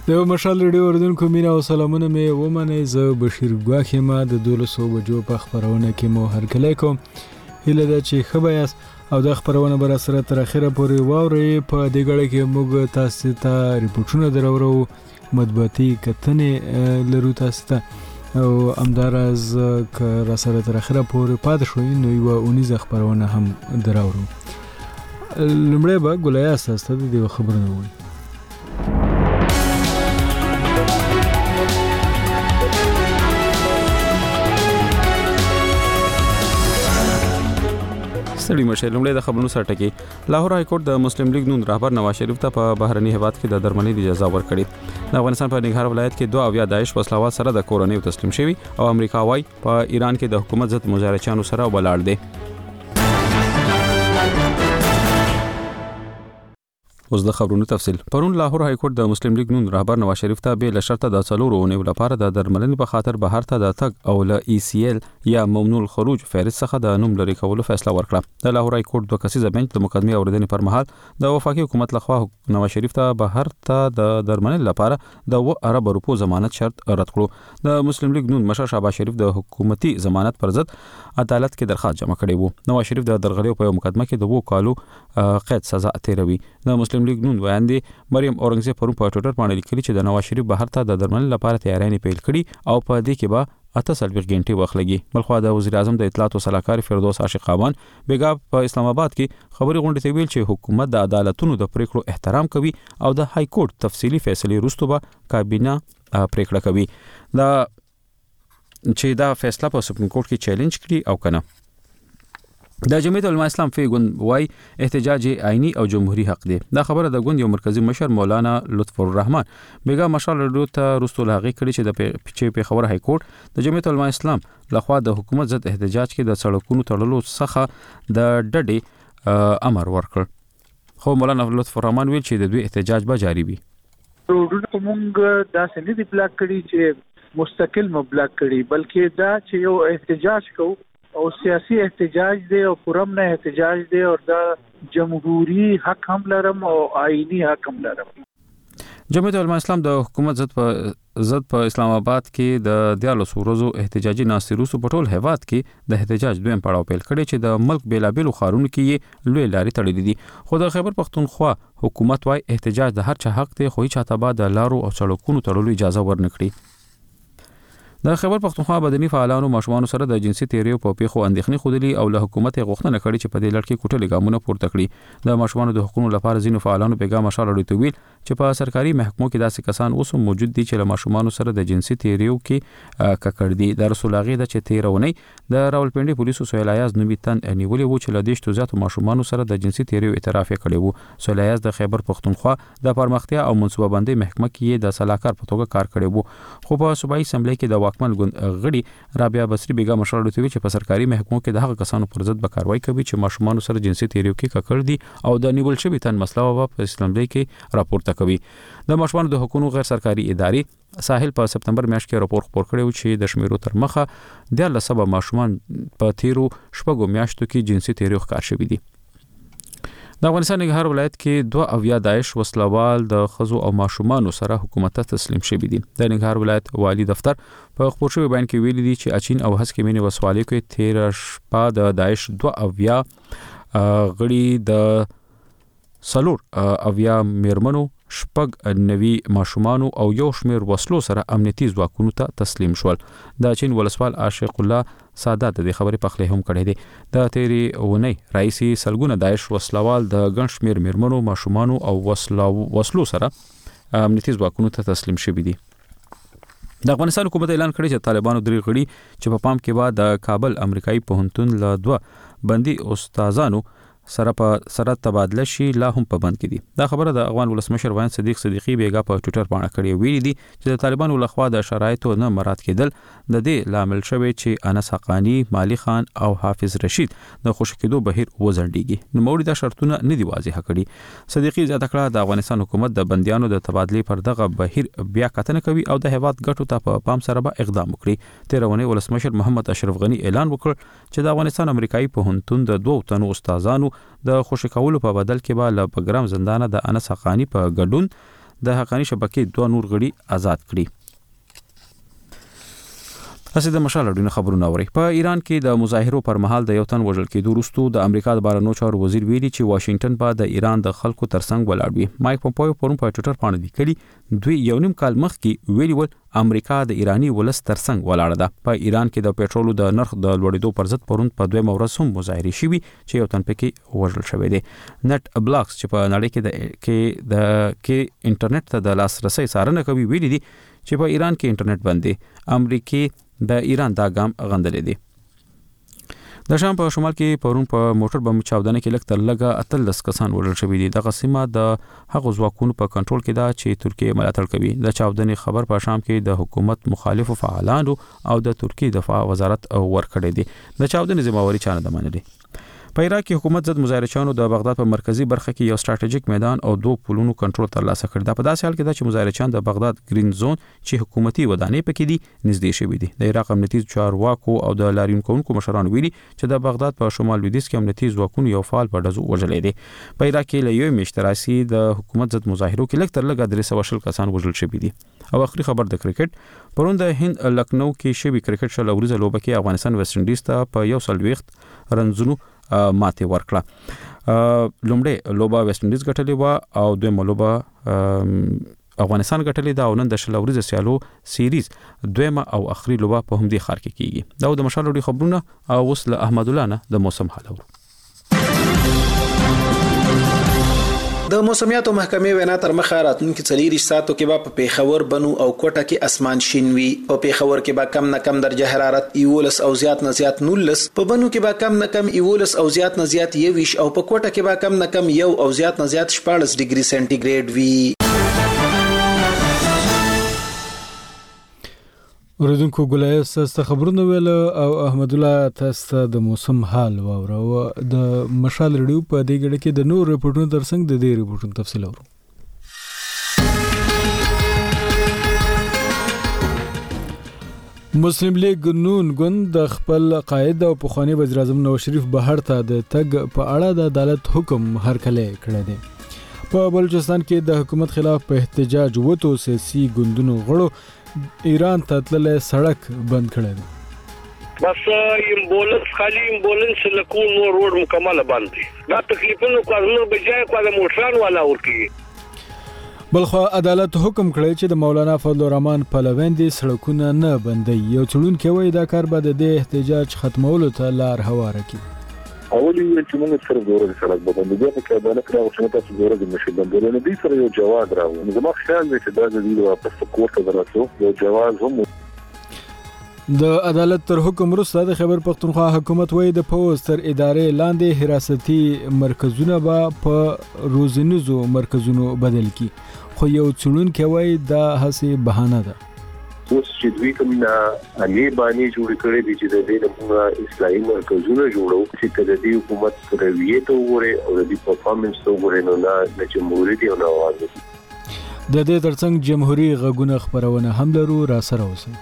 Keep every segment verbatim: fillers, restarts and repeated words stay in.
د مشال ریډیو اوریدونکو مینا او سلامونه مې ومنئ. زه بشیر ګواښ یم. د دولسو بجو په خپرونه کې مو هرکلی کوم. هیله ده چې ښه به یاست او د خپرونه به راسره تر اخره پورې واورئ. په دې ګړی کې موږ تاسو ته ریپورټونه درورو، مطبوعاتي کتنې لرو تاسو ته، او همداراز که راسره تر اخره پورې پاتې شوئ نو یوه اونیزه خپرونه هم دراورو. لومړی به ګلایه تاسو ته د دې خبرونه ووایي. سړي مشه لومړی د خبرونو سره ټکی. لاهور های کورټ د مسلم لیگ نون رهبر نواز شریف ته په بهرني هیواد کې د درملنې اجازه ورکړې. د افغانستان په ننګرهار ولایت کې دوه اویا داعش وسلوال سره د کورنۍ تسلیم شوي او امریکا وايي په ایران کې د حکومت ضد مظاهرچیانو سره ولاړ دي. اوس د خبرونو تفصیل. پرون لاهور های کورټ د مسلم لیگ نون رهبر نواز شریف ته به لشرطه د څلورو اونیو لپاره د درملنې په خاطر بهر ته د تګ او ل ای سی ال یا ممنوع الخروج فهرست څخه د نوم لري کولو فیصله ورکړه. د لاهور های کورټ دوه کسیزه بنچ د مقدمې اوریدنې پر مهال د وفاقي حکومت لخوا نواز شریف ته بهر ته د درملنې لپاره د و ارب روپو ضمانت شرط رد کړو. د مسلم لیگ نون مشر شهباز شریف د حکومتي ضمانت پر ضد عدالت کې درخواست جمع کړی وو. نواز شریف د درغلۍ په مقدمه کې د وو کالو قید سزا تیروي. د مسلم لیگ نون ویاندې مریم اورنګزیب پرون په ټوئیټر باندې لیکلي چې د نواز شریف بهر ته د درملنې لپاره تیاری پیل کړي او په دې کې به اته څلوېښت غنټې وخت لګي. بلخوا د وزیر اعظم د اطلاعات او صلاحکار فردوس عاشق خاوند بیګا په اسلام آباد کې خبري غونډې ته ویل چې حکومت د عدالتونو د پریکړو احترام کوي او د های کورټ تفصیلی فیصله وروسته به کابینه پریکړه کوي دا چې دا فیصله په سپریم کورټ کې چیلنج کړي او کنه. د جمعیت علماء اسلام فی ګوند وای احتجاج آئینی او جمهوری حق دی. دا خبره د ګوند یو مرکزی مشر مولانا لطف الرحمن بیګا مشال ریډیو ته رسول هغه کړي چې د پیچې په خبر های کورټ د جمعیت علماء اسلام لخوا د حکومت ضد احتجاج کې د سړکونو تړلو څخه د ډډې امر ورکړ. خو مولانا لطف الرحمن ویل چې د دوی احتجاج به جاری وي. روډونه موږ دا سندې دی بلاک کړي چې مستقل مبلاک کړي، بلکې دا چې یو احتجاج کو او سیاسی احتجاج دی او پرم نه احتجاج دی او دا جمهوری حق هم لرم او آئینی حق هم لرم. جمعیت علماء اسلام د حکومت ضد په ضد په اسلام آباد کې د دیالوس ورځو احتجاجي ناستې وروسته په ټول هیواد کې د احتجاج دویم پړاو پیل کړی چې د ملک بیلابیلو ښارونو کې لوی لارې تړلې دي. خو د خیبر پختونخوا حکومت وايي احتجاج د هر چا حق دی، خو هیڅ چاته به د لارو او سړکونو تړلو اجازه ورنکړي. د خیبر پختونخوا بدني فعالانو ماشومان سره د جنسي تیریو په پیښو اندېښنې خوده او له حکومت غوښتنه کړې چې په دې لړ کې کوټلې ګامونه پورته کړي. د ماشومان د حقوقو لپاره ځینو فعالانو پیغام مشال اړیته ویل چې په سرکاري محکمو کې داسې کسان اوس موجود دي چې له ماشومان سره د جنسي تیریو کې ککړ دي. د رسول هغه د چې تیرونی د راولپنډي پولیسو سهیل ایاز نومي تن نیولې و چې له دیش تو زیاتو ماشومان سره د جنسي تیریو اعتراف کړی وو. سهیل ایاز د خیبر پختونخوا د پرمختیا او منصوبه بندۍ محکمه کې د صلاحکار په توګه کار کړی وو. خو په صوبایي اسمبلی کې د واکمن ګوند غړي رابعه بصری بیګا مشال اړیته چې په سرکاري محکمو کې د هغه کسانو پر ضد به کاروایی کوي چې ماشومان سره جنسي تیریو کې ککړ دي او د نیول شوی تن مسله په اسمبلی کې راپورته کوي. د ماشومان د حقوقو غیر سرکاري ادارې ساحل په سپتمبر میاشت کې راپور خپور کړی چې د شمیرو تر مخه د لسبه ماشومان په تیرو شپږو میاشتو کې جنسي تیریو ښکار شوی دي. د افغانستان ننګرهار ولایت کې دوه اویا داعش وسلوال د خزو او ماشومان سره حکومت ته تسلیم شوي دي. د ننګرهار ولایت والی دفتر په خپور شوی بیان کې ویلي دي چې اچین او هڅ کې مینه وسوالې کې تیر شپه د داعش دوه اویا غړي د سلور اویا میرمنو شپږ نوي ماشومانو او یو شمیر وسلو سره امنیتي ځواکونو ته تسلیم شول. د چین ولسوال عاشق الله سادات د خبرې پخلی هم کړی دی. د تیری اونۍ رئیسي سلګونه داعش وسلوال د ګڼ شمیر میرمنو ماشومانو او وسلو وسلو سره امنیتي ځواکونو ته تسلیم شوي دي. د افغانستان حکومت اعلان کړی چې طالبانو درې غړي چې په پام کې و د کابل امریکایي پوهنتون له دوه بندي استادانو سره په سره تبادله شي لا هم په بند کې دي. دا خبره د افغان ولسمشر وان صدیق صدیقی بیګا په ټوئیټر باندې کړې ویلي دي چې د طالبانو لخوا د شرایطو نه مراد کېدل د دې لامل شوی چې انس حقانی، مالی خان او حافظ رشید د خوشی کېدو بهیر وزندېږي. نو موري دا شرطونه نه دی واضح کړي. صدیقی زیاته کړه د افغانستان حکومت د بندیانو د تبادله پر دغه بهیر بیا کتنه کوي او د هیواد ګټو ته په پام سره به اقدام وکړي. تیرونه ولسمشر محمد اشرف غنی اعلان وکړ چې د افغانستان امریکایي پوهنتون د دوه تنو استادانو د خوشی کولو په بدل کې به له پګرام زندانه د انس حقانی په ګډون د حقانی شبکې دوه نور غړي آزاد کړي. اسې د مشال اړوند خبرونه اوري. په ایران کې د مظاهرو پر مهال د یو تن وژل کېدو وروسته د امریکا د بهرنیو چارو وزیر ویلي چې واشنگټن به د ایران د خلکو ترڅنګ ولاړ وي. مایک پومپیو پرون په ټوئیټر باندې لیکلي دوی یو نیم کال مخکې ویلي ول امریکا د ایرانی ولس ترڅنګ ولاړه ده. په ایران کې د پېټرولو د نرخ د لوړېدو پر ضد پرون په دوه مورز هم مظاهرې شوي چې یو تن پکې وژل شوی دی. نت بلاکس چې په نړۍ کې د کې د کې انټرنیټ ته د لاسرسي څارنه کوي ویلي دي چې په ایران کې انټرنیټ بند دی. امریکا د ایران دا ګام غندلې دي. د شام په شمال کې پرون په موټر بم چاودنه کې لکه تر لګه اتلس کسان وژل شوي دي. د قسمه د هغو ځواکونو په کنټرول کې دا چې ترکیه ملاتړ کوي. د چاودنې خبر په شام کې د حکومت مخالفو فعالانو او د ترکیه دفاع وزارت ورکړی دی. د چاودنې ذمہواری چا نه منلې. په عراق کې حکومت ضد مظاهرچیانو د بغداد په مرکزی برخه کې یو ستراتیژیک میدان او دوه پلونو کنټرول ترلاسه کړ. دا په داسې حال کې ده چې مظاهرچیان د بغداد گرین زون چې حکومتي ودانۍ پکې دي نږدې شوي دي. د عراق امنیتي چارواکو او د لاریون کوونکو مشرانو ویلي چې د بغداد په شمال لویدیځ کې امنیتي ځواکونو یو فعال په ډزو وژلې دي. په عراق کې له یو میاشتې راځي د حکومت ضد مظاهرو کې لکه تر لږه درې سوه شل کسان وژل شوي دي. او اخري خبر د کرکټ پرون د هند لکنو کې شوی کرکټ شل اوريزه لوبه کې افغانستان ویسټ انډیز ته په یو سل وخت رنزونو ماته ورکړه. لومړی لوبه ویسټ انډیز ګټلې و او دویمه لوبه افغانستان ګټلې ده او نن د شل اوريزه سیالو سیریز دویمه او اخري لوبه په همدې ښار کې کیږي. دا د مشال وړي خبرونه او وس له احمد الله نه د موسم حال اورو. د موسمیاتو محکمې وینا تر مخه راتلونکي څلور ساعتو کې به په پیښور بنو او کوټه کې اسمان شین وي. په پیښور کې به کم نه کم درجه حرارت یولس او زیات نه زیات نولس، په بنو کې به کم نه کم یولس او زیات نه زیات یویش او په کوټه کې به کم نه کم یو او زیات نه زیات شپاړس ډیګري سنټیګریډ وي. اوریدونکو ګلای ساسته خبرونه ویل او احمد الله تاسو د موسم حال واوره او د مشال ریډیو په دې غړي کې د نور ریپورتونو ترڅنګ د دې ریپورتونو تفصیل اورو. مسلم لیگ نون ګوند د خپل قائد او پخوانی وزیر اعظم نواز شریف بهر ته د تګ په اړه د عدالت حکم هرکلی کړی دی. په بلوچستان کې د حکومت خلاف په احتجاج وته سیاسي ګوندونو غړو ایران ته تللې سړک بند کړی دی. بس ایمبولنس خالی ایمبولنس لکو نور روډ مکمل بند دي. دا تکلیفونو کارونو بجای په موټران والا ورکی. بلخو عدالت حکم کړی چې د مولانا فضل الرحمن پلویندې سړکونه نه بندي. یو څړونکی وایي دا کار به د احتجاج ختمولو ته لار هواره کړي. اولی چې موږ سره زوره سره باندې بیا په عدالت راو چې تاسو زوره د نشي بندول نه دي سره یو جواز راو. زما خیال دی چې دا د دې واپس کوټه دراتو یو جواز هم د عدالت تر حکم وروسته د خیبر پختونخوا حکومت وایي د پوز تر ادارې لاندې حراستي مرکزونه به په روزنیزو مرکزونو بدل کی. خو یو څړونکی وایي دا هڅه بهانه ده. اوس چې دوی کوم نه علي باندې جوړ کړی دي چې د دې د اسلامي مرکزونو جوړو چې د دې حکومت رویه ته وګوري او د دې پرفارمنس ته وګوري نو نه جمهوریت دی او نه आवाज دی. د دې ترڅنګ جمهوریت غږونه خبرونه هم لرو را سره اوسئ.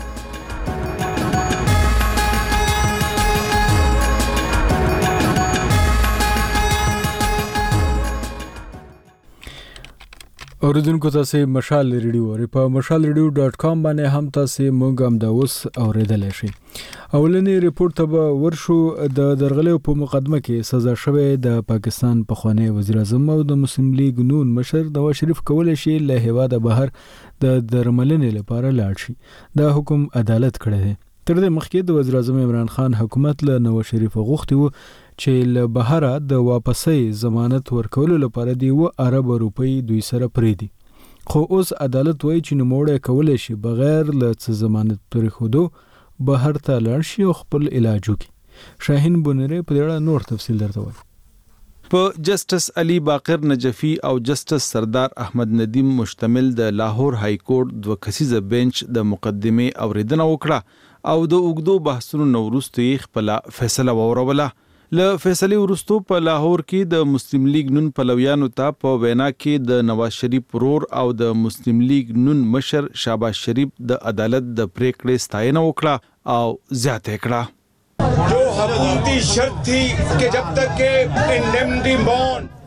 اوریدونکو تاسو مشال ریډیو او په مشال ریډیو ډاټ کام باندې هم تاسو موږ هم د اوس اوریدل شي. اولنی ریپورت ته ورشو. د درغلې په مقدمه کې سزا شوی د پاکستان پخوانی وزیر اعظم او د مسلم لیگ نون مشر نواز شریف کولای شي له هیواده بهر د درملنې لپاره لاړ شي. دا حکم عدالت کړی دی. تر دې مخکې د وزیر اعظم عمران خان حکومت له نواز شریف غوښتي وو چې له بهره د واپسۍ ضمانت ورکولو لپاره دی و ارب روپی دوی سره پریدي. خو اوس عدالت وایي چې نوموړی کولای شي بغیر له څه ضمانت پرېښودو بهر ته لاړ شي او خپل علاج وکړي. شاهین بونری په دې اړه نور تفصیل درته وایي. په جسټس علي باقر نجفي او جسټس سردار احمد ندیم مشتمل د لاهور های کورټ دوه کسیزه بنچ د مقدمه اوریدنه وکړه او د اوګدو بحثونو نو وروسته خپل فیصله ووروله. له فیصله وروسته په لاهور کې د مسلم لیگ نون پلویانو ته په وینا کې د نواز شریف ورور او د مسلم لیگ نون مشر شهباز شریف د عدالت د پریکړې ستاینه وکړه او زیاته کړه. जो हुकूमती शर्त थी कि जब तक के इंडेमनिटी बॉन्ड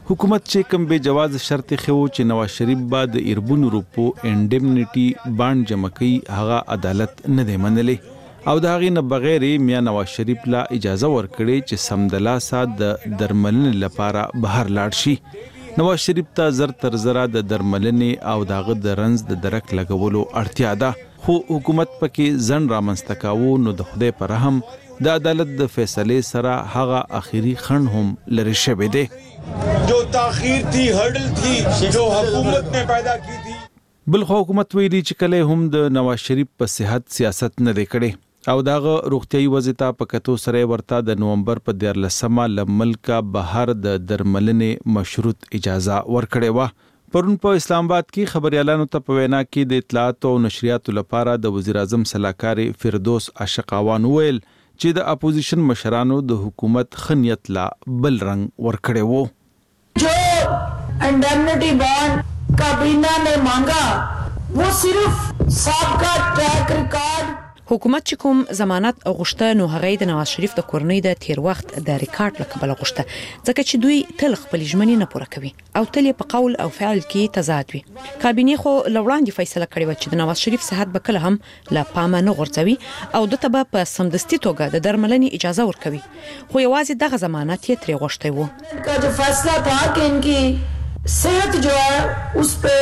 حکومت چې کوم به جواز شرط خو چې نواز شریف بعد اربون روپو انډمنټي باند جمع کوي هغه عدالت نه دی منلې او دا غي نه بغیر میا نواز شریف لا اجازه ورکړي چې سمدلاسه د درملنې لپاره بهر لاړ شي نواز شریف ته زر تر زره د درملنې او داغه د رنز د درک لګولو اړتیا ده خو حکومت پکې ځن رامنځته کاوه نو د خدای پر رحم د عدالت د فیصله سره هغه اخیری خند هم لری شوه دی جو تاخیر تھی ہرڈل تھی جو حکومت نے پیدا کی تھی بل حکومت ویلي چې کله هم د نواز شریف په صحت سیاست نه دی کړي او داغه روغتيایي وضعیت په کتو سره ورته د نومبر په دیارلسمه لملکا بهر د درملنې مشروط اجازه ورکړې و پرون په اسلام آباد کې خبريالانو ته په وینا کې د اطلاعات او نشریات لپاره د وزیر اعظم صلاحکار فردوس عاشقاوان ویل چې د اپوزیشن مشرانو د حکومت خنیت لا بل رنگ ورکړې وو جو انڈیمنٹی بانڈ کابینہ نے مانگا وہ صرف سابقہ ٹریک ریکارڈ حکومت چې کوم ضمانت غوښته نو هغه د نواز شریف د کورنۍ د تیر وخت د ریکارډ لکبل غوښته ځکه چې دوی تل خپل ژمنې نه پوره کوي او تل په قول او فعل کې تضاد وي کابینه خو لوړاندې فیصله کړې و چې د نواز شریف صحت به کله هم لا پامه نه غورځوي او د تبه په سمدستي توګه د درملنې اجازه ورکوي خو یوازې دغه ضمانت یې تر غوښته و کا جو فیصلہ تھا کہ ان کی صحت جو ہے اس پہ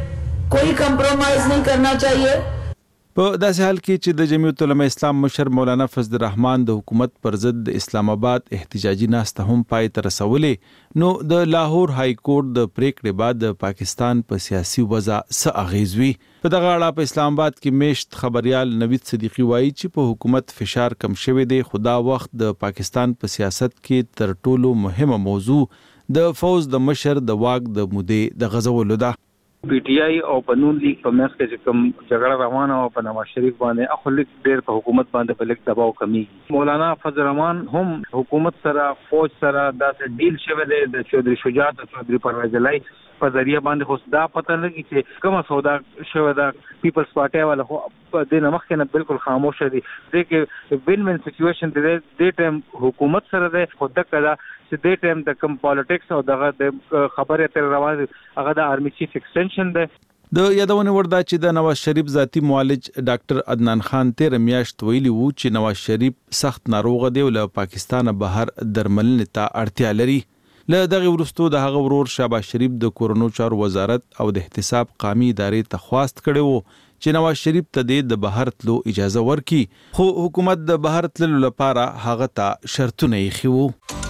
کوئی کمپرومائز نہیں کرنا چاہیے په داسې حال کې چې د جمعیت العلماء اسلام مشر مولانا فضل الرحمن د حکومت پر ضد د اسلام آباد احتجاجي ناسته هم پای ته رسولې نو د لاهور های کورټ د پریکړې بعد د پاکستان په سیاسي وضع څه اغیز وی په دغه اړه په اسلام آباد کې میشت خبريال نوید صدیقی وایي چې په حکومت فشار کم شوی دی خدا وخت د پاکستان په سیاست کې تر ټولو مهمه موضوع د فوز د مشر د واک د مودې د غزولو ده پی ټی آی او پنون لیگ په مېس کې کوم جګړه روانه او په نواز شریف باندې اخلي ډېر په حکومت باندې په لیک دباو کمی مولانا فضل الرحمن هم حکومت سره فوج سره داسې ډیل شوه د چودري شجاعت او چودري پرویز الای په ذریعہ باندې خو دا پته لګی چې کومه سودا شوه دا پیپلز پارټي والا خو د نمخ نه بالکل خاموش دي ځکه وین وین سچويشن د دې ټیم حکومت سره د خود کړه چې د ټیم د کم پالیټکس او دغه د خبره تر روان هغه د آرمي چیف ایکسټنشن ده د یادونه وردا چې د نواز شریف ذاتی معالج ډاکټر عدنان خان تیر میاشت ویلي وو چې نواز شریف سخت ناروغ دی او له پاکستان بهر درملنې ته اړتیا لري له دغه ورستو د هغه ورور شهباز شریف د کورونو چارو وزارت او د احتساب قومي ادارې ته خواست کړي وو چې نواز شریف ته د بهر تلو اجازه ورکړي خو حکومت د بهر تللو لپاره هغه ته شرطونه یې خو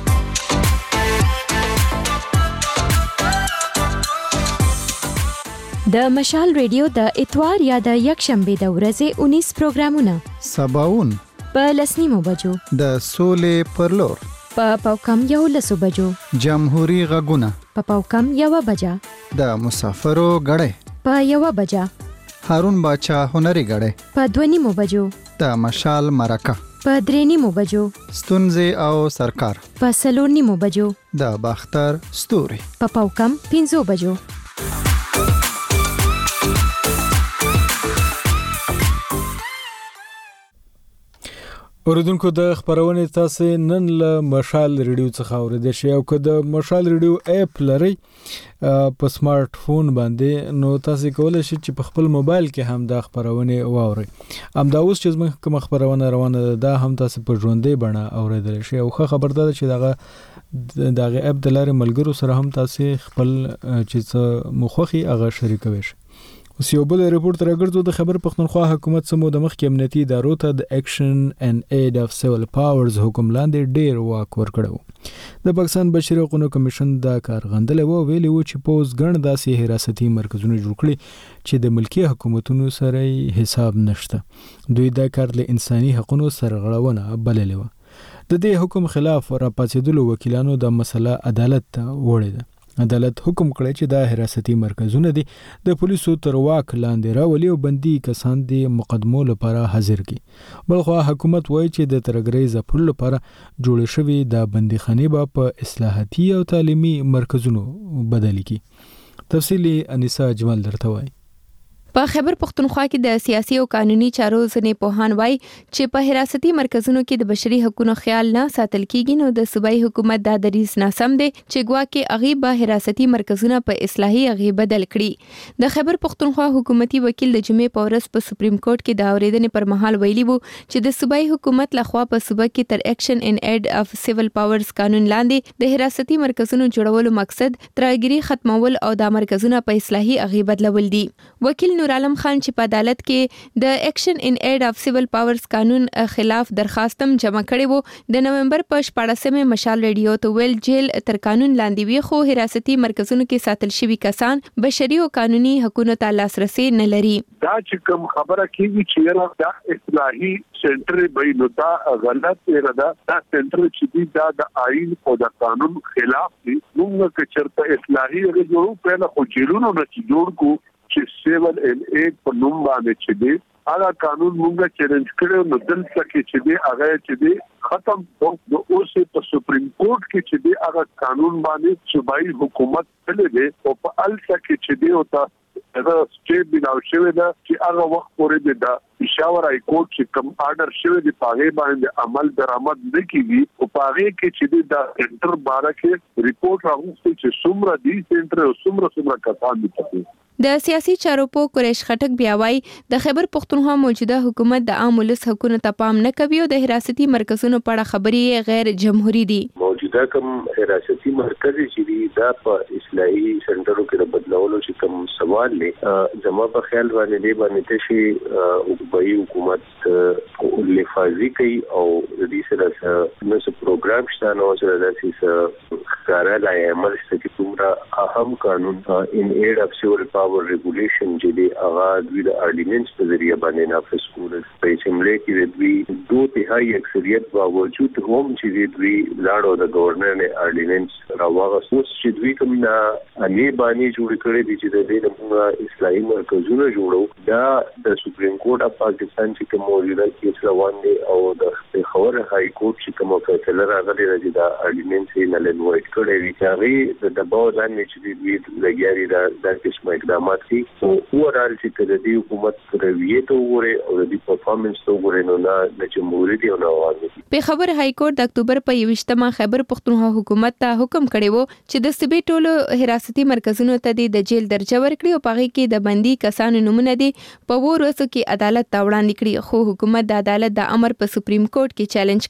د مشال ریډیو د اتوار یا د یک شنبه د ورځې انیس پروګرامونه سباون په لسنیمو بجو د سولې پر لور په پاوکم یو لسو بجو جمهوریت غږونه په پاوکم یو بجا د مسافرو غړې په یو بجا هارون باچا هنري غړې په دونیمو بجو د مشال مرکه په درېنیمو بجو ستونزې او سرکار په سلورنیمو بجو د باختر ستوري په پاوکم پنځو بجو اوریدونکو د خبرونه تاسو نن له مشال ریډیو څخه اوریدئ شئ او که د مشال ریډیو اپ لرئ په سمارټ فون باندې نو تاسو کولای شئ چې په خپل موبایل کې هم د خبرونه واورئ ام دا اوس چې موږ کوم خبرونه روانه ده هم تاسو په ژوندۍ بڼه اوریدل شئ او خو خبردار چې دغه دغه اپ د لارې ملګرو سره هم تاسو خپل چې مخوخي هغه شریکوي شئ اوس یو بل ریپورت راګرځو د خبر پښتونخوا حکومت سمو د مخ کې امنیتي ادارو ته د اکشن اند اید اف سیول پاورز حکم لاندې ډیر واک ورکړو د پاکستان بشري حقوقو کمیشن دا کار غندل و ویلي و چې پوز ګڼ داسې حراستي مرکزونه جوړ کړي چې د ملکی حکومتونو سره حساب نشته دوی دا کار له انساني حقوقو سرغړونه بللې و د دې حکم خلاف راپاتېدلو وکیلانو د مسله عدالت ته وړي ده عدالت حکم کړی چې دا حراستي مرکزونه دي د پولیسو تر واک لاندې راولي او بندي کسان دي مقدمو لپاره حاضر کی بلخو حکومت وایي چې د ترګری زپل لپاره جوړ شوی د بندیخانه به په اصلاحاتي او تعلیمي مرکزونو بدل کی تفصیلی انیسا اجمل درته وایي په خیبر پختونخوا کې د سیاسي او قانوني چارو ځنې پوهان وایي چې په حراستي مرکزونو کې د بشري حقوقو خیال نه ساتل کیږي، نو د صوبایي حکومت دا دریځ ناسم دی چې ګواکې هغه به حراستي مرکزونه په اصلاحي هغه بدل کړي. د خیبر پختونخوا حکومتي وکیل د جمعې په ورځ په سپریم کورټ کې د اورېدنې پر مهال ویلي وو چې د صوبایي حکومت لخوا په صوبه کې تر اکشن ان ایډ اف سیول پاورز قانون لاندې د حراستي مرکزونو جوړولو مقصد ترګری ختمول او د مرکزونو په اصلاحي هغه بدلول دي. وکیل نور عالم خان چې په عدالت کې د اکشن ان ایډ اف سیول پاورز قانون خلاف درخواستم جمع کړي وو، د نومبر په شپاړسمه مشال ریډیو ته ویل جیل تر قانون لاندې وي، خو حراستي مرکزونو کې ساتل شوی کسان بشري او قانوني حقوقو ته لاسرسي نه لري. دا چې کوم خبره کیږي چې دا اصلاحي سنټر به نو دا غلط دی، دا دا سنټر چې دا د آئین او د قانون خلاف دی. موږ که چرته اصلاحي جوړو په خو جیلونو نه جوړ کو چې سیول ان ایټ په نوم باندې چې دی هغه قانون موږ چیلنج کړو، نو دلته کې چې دی هغه چې دی ختم نو اوس په سپریم کورټ کې چې دی هغه قانون باندې صوبایي حکومت تللی دی او په الته کې چې دی او تا دا سټیټ بناو شوی دا چې هغه وخت پورې دا پېښور هاي کورټ چې کوم آرډر شوی دی پاغه باندې عمل درآمد نه کیږي او پاغه کې چې دی دا سنټر باره کې ریپورت راغوستي چې څومره دی سنټر او څومره څومره کسان دي. د سیاسي چارو په قریش خټک بیا وایي د خیبر پختونخوا موجوده حکومت د عام ولس حقوقو ته پام نه کوي او د حراستي مرکزونو په اړه خبري غیر جمهوریت دي. موجوده کوم حراستي مرکز چې دی دا په اصلاحي سنټرو کې بدلولو چې کوم سوال لې زما په خیال باندې دی باندې چې صوبایي حکومت لفاظي کوي او د دې سره نو پروګرام شته نو سره د سیس کارا عمل ستې کومه اهم قانون ان ایډ اف سیول پاور ریګولیشن چې دی هغه د اورډیننس په ذریعہ باندې نافذ کول په اسمبلی کې د دوی دوه تهائی اکثریت باوجود هم چې د دوی لاړو د گورنر نه اورډیننس راوغه اوس چې دوی کوم نه اني باندې جوړ کړی دي چې د دې د اصلاحي مرکزونو جوړو دا د سپریم کورټ اف پاکستان چې کوم موجوده کیس روان دي او د خبر هاي کورټ چې کوم فیصله راغلي راځي دا اورډیننس یې نه لنوایټ کړی وي چې هغه د دباو لاندې چې دوی لګیاري دا د قسمه اقدامات دي او اورال چې د دې حکومت رویه ته وګوري او د پرفارمنس ته وګوري نو نه د جمهوریت او نه عوامي. په خبر هاي کورټ د اکتوبر په یوشتمه خیبر پختونخوا حکومت ته حکم کړی وو چې د صوبې ټولو حراستي مرکزونو ته د جیل درجه ورکړي او پغې کې د بندي کسانو نمونه دي په ورسو کې عدالت ته وړاندې کړي، خو حکومت د عدالت د امر په سپریم کورټ کې چیلنج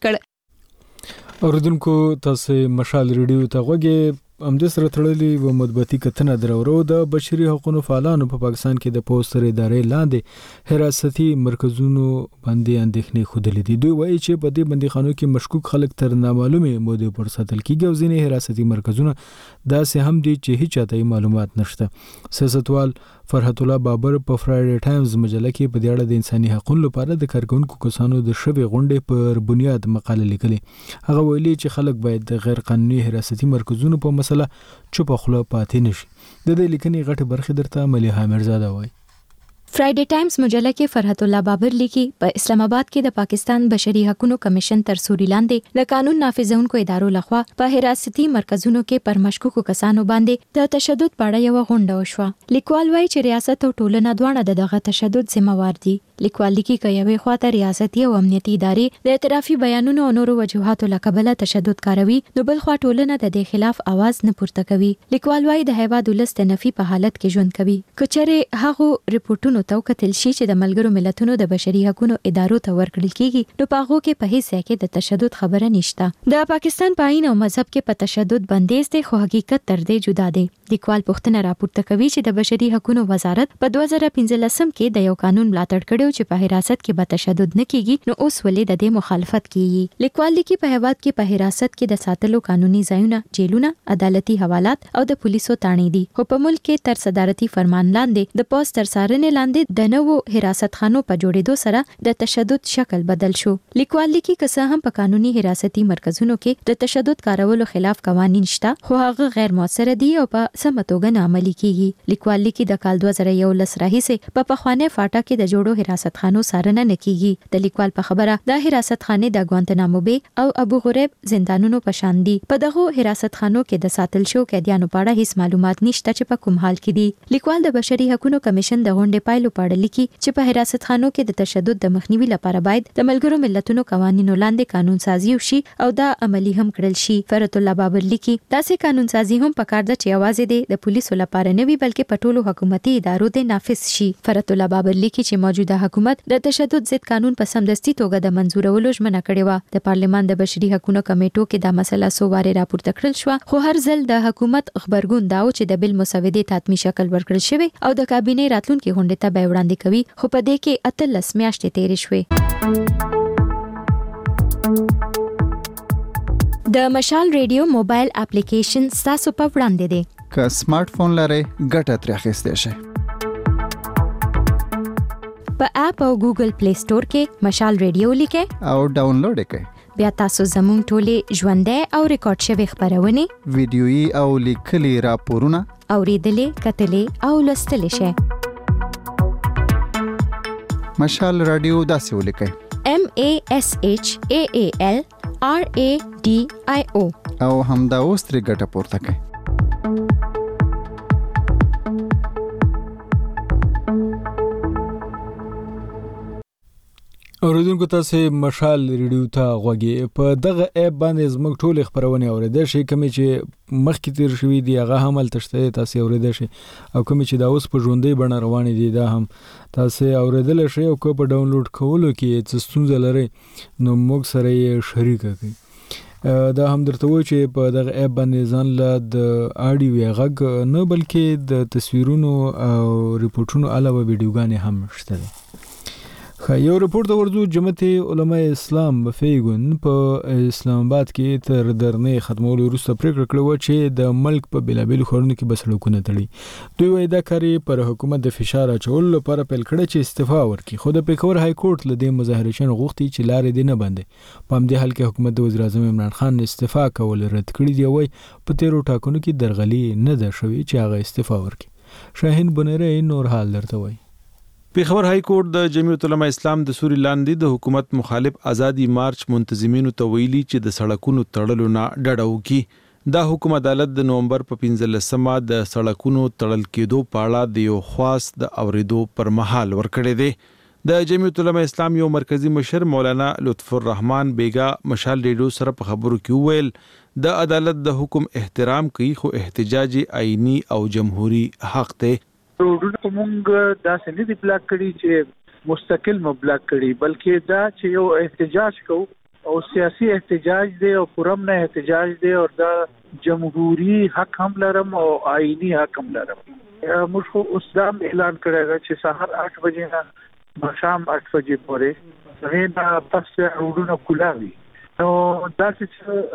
کړ. اوریدونکو تاسو مشال ریډیو ته غوږی ام د سره تړلې و مطبوعاتي کتنه درورو د بشري حقوقو فعالانو په پاکستان کې د پوسټر ادارې لاندې حراستي مرکزونو باندې اندېښنې خوده دي. دوی وایي چې په دې بندیخانو کې مشکوک خلک تر نامعلومه مودې پر ساتل کیږي او ځینې حراستي مرکزونه داسې هم دي چې هیڅ چاته معلومات نشته. سیاستوال فرحت الله بابر په فرایډے ټایمز مجله کې په دې اړه د انساني حقوقو لپاره د کارکونکو کسانو د شوی غونډې پر بنیاد مقاله لیکلي. هغه ویلي چې خلک باید د غیر قانوني حراستي مرکزونو په مسله چوپ خله پاتې نشي. د دې لیکنې غټه برخه درته مليحه مرزاده وایي. فرایډے ټایمز مجله کې فرحت الله بابر لیکي په اسلام آباد کې د پاکستان بشري حقوقو کمیشن تر سوري لاندې د قانون نافذونکو ادارو لخوا په حراستي مرکزونو کې پر مشکوکو کسانو باندې د تشدد په اړه یو غونډه وشوه. لیکوال وایي چې ریاست او ټولنه دواړه دغه تشدد ذمہوار دي. لیکوال لیکي چې یوې خواته ریاستي او امنیتي ادارې د اعترافي بیانونو او نورو وجوهاتو لکبله تشدد کاروي، نو بل خوا ټولنه د دې خلاف आवाज نه پورته کوي. لیکوال وایي د هیواد ولست نفي په حالت کې ژوند کوي. کچره هغه ریپورتونو ته وکتل شي چې د ملګرو ملتونو د بشري حقوقو ادارو ته ورکړل کیږي، نو په هغه کې په هیڅ ځای کې د تشدد خبره نشته. د پاکستان په آئین او مذهب کې په تشدد بندیز دی، خو حقیقت تر دې جدا دی. لیکوال پوښتنه راپورته کوي چې د بشري حقوقو وزارت په دوه زره پنځلسم کې د یو قانون ملاتړ کړی چې په حراست کې به تشدد نه کیږي، نو اوس ولې د دې مخالفت کیږي. لیکوال لیکي په هیواد کې په حراست کې د ساتلو قانوني ځایونه، جیلونه، عدالتي حوالات او د پولیسو تانې دي، خو په ملک کې تر صدارتي فرمان لاندې د پوس تر څارنې لاندې د نوو حراست خانو په جوړېدو سره د تشدد شکل بدل شو. لیکوال لیکي که څه هم په قانوني حراستي مرکزونو کې د تشدد کارولو خلاف قوانین شته، خو هغه غیر موثر دي او په سمه توګه نه عملي کیږي. لیکوال لیکي د کال دوه زره یولس راهیسې په پخواني فاټا کې د جوړو حراست خانو څارنه نه کیږي. د لیکوال په خبره د حراست خانه د ګوانتنامو بی او ابو غریب زندانونو په شان دي. په دغه حراست خانو کې د ساتل شو قیدیانو په اړه هیڅ معلومات نشته چې په کوم حال کې دي. لیکوال د بشري حقوقو کمیشن د غونډې پای موبایل په اړه لیکي چې په حراست خانو کې د تشدد د مخنیوي لپاره باید د ملګرو ملتونو قوانینو لاندې قانون سازي وشي او دا عملی هم کړل شي. فرت الله بابر لیکي داسې قانون سازي هم پکار ده چې یوازې د پولیسو لپاره نه وي بلکې په ټولو حکومتي ادارو د نافذ شي. فرت الله بابر لیکي چې موجوده حکومت د تشدد ضد قانون په سمدستي توګه د منزورولو ژمنه کړې و. د پارلمان د بشري حقوقو کمیټو کې دا مسله سو واره راپورته کړل شو خو هر ځل د حکومت خبرګون داو چې د بل مسودې تاتمی شکل ورکړل شوی او د کابینې راتلونکي غونډې ته به وړاندې کوي خو په دې کې اتلس میاشتې تیرې شوې. د مشال ریډیو موبایل اپلیکیشن تاسو په وړاندې دی. که سمارټ فون لرئ ګټه ترې اخیستی شئ. په اپ او ګوګل پلی سٹور کې مشال ریډیو لیکئ او ډاونلوډ یې کړئ. بیا تاسو زموږ ټولې ژوندۍ او ریکارډ شوی خبرونه ویډیويي او لیکلي راپورونه اوریدلې کتلې او لوستلې شئ. مشال رادیو داسې ولیکئ M A S H A A L R A D I O او همدا اوس ترې ګټه پورته کړئ. اوریدونکو تاسو مشال ریډیو ته غوږی په دغه اپ باندې زموږ ټول خبرونه اوریدل شي کوم چې مخکې تیر شوی دی هغه هم تشته تاسو اوریدل شي او کوم چې دا اوس په ژوندۍ بڼه روان دي دا هم تاسو اوریدل شي او کو په ډاونلوډ کولو کې څه ستونزه لري نو موږ سره یې شریک کړئ. دا هم درته وایي چې په دغه اپ باندې ځان له د اډیو غږ نه بلکې د تصویرونو او ریپورتونو علاوه ویډیوګانې هم شته. یو رپورت ورځو جمعیت علماء اسلام فیګون په اسلام آباد کې تر درنې ختمولو وروسته پریکړه کړې و چې د ملک په بلابل خورونو کې بسړکونه تړي. دوی وایي دا کاری پر حکومت د فشار اچولو لپاره پیل کړی چې استعفا ورکړي خو د پیښور های کورټ له دې مظاهرچیانو غوښتي چې لارې دې نه بندي. په همدې حال کې حکومت د وزیر اعظم عمران خان استعفا کول رد کړی دی. وایي په تیرو ټاکنو کې درغلي نه ده شوې چې هغه استعفا ورکړي. شاهین بنيري نور حال درته وایي. پیښور های کورټ د جمعیت علماء اسلام د سوري لاندې د حکومت مخالف ازادي مارچ منتظمینو ته ویلي چې د سړکونو تړلو نه ډډه وکړي. دا حکم عدالت د نومبر په پنځلسمه د سړکونو تړل کېدو په اړه د یو خاص د اوریدو پر مهال ورکړی دی. د جمعیت علماء اسلام یو مرکزی مشر مولانا لطف الرحمن بیگا مشال ریډیو سره په خبرو کې وویل د عدالت د حکم احترام کوي خو احتجاج آئینی او جمهوریت حق دی. روډونه موږ داسې نه دي بلاک کړي چې مستقل مو بلاک کړي بلکې دا چې یو احتجاج کو او سیاسي احتجاج دی او پرم نه احتجاج دی او دا جمهوریت حق هم لرم او آئینی حق هم لرم. موږ خو اوس دا اعلان کړی چې سهار آټ بجې نه شام آټ بجې پورې نه پس روډونه کلاوي. نو دا چې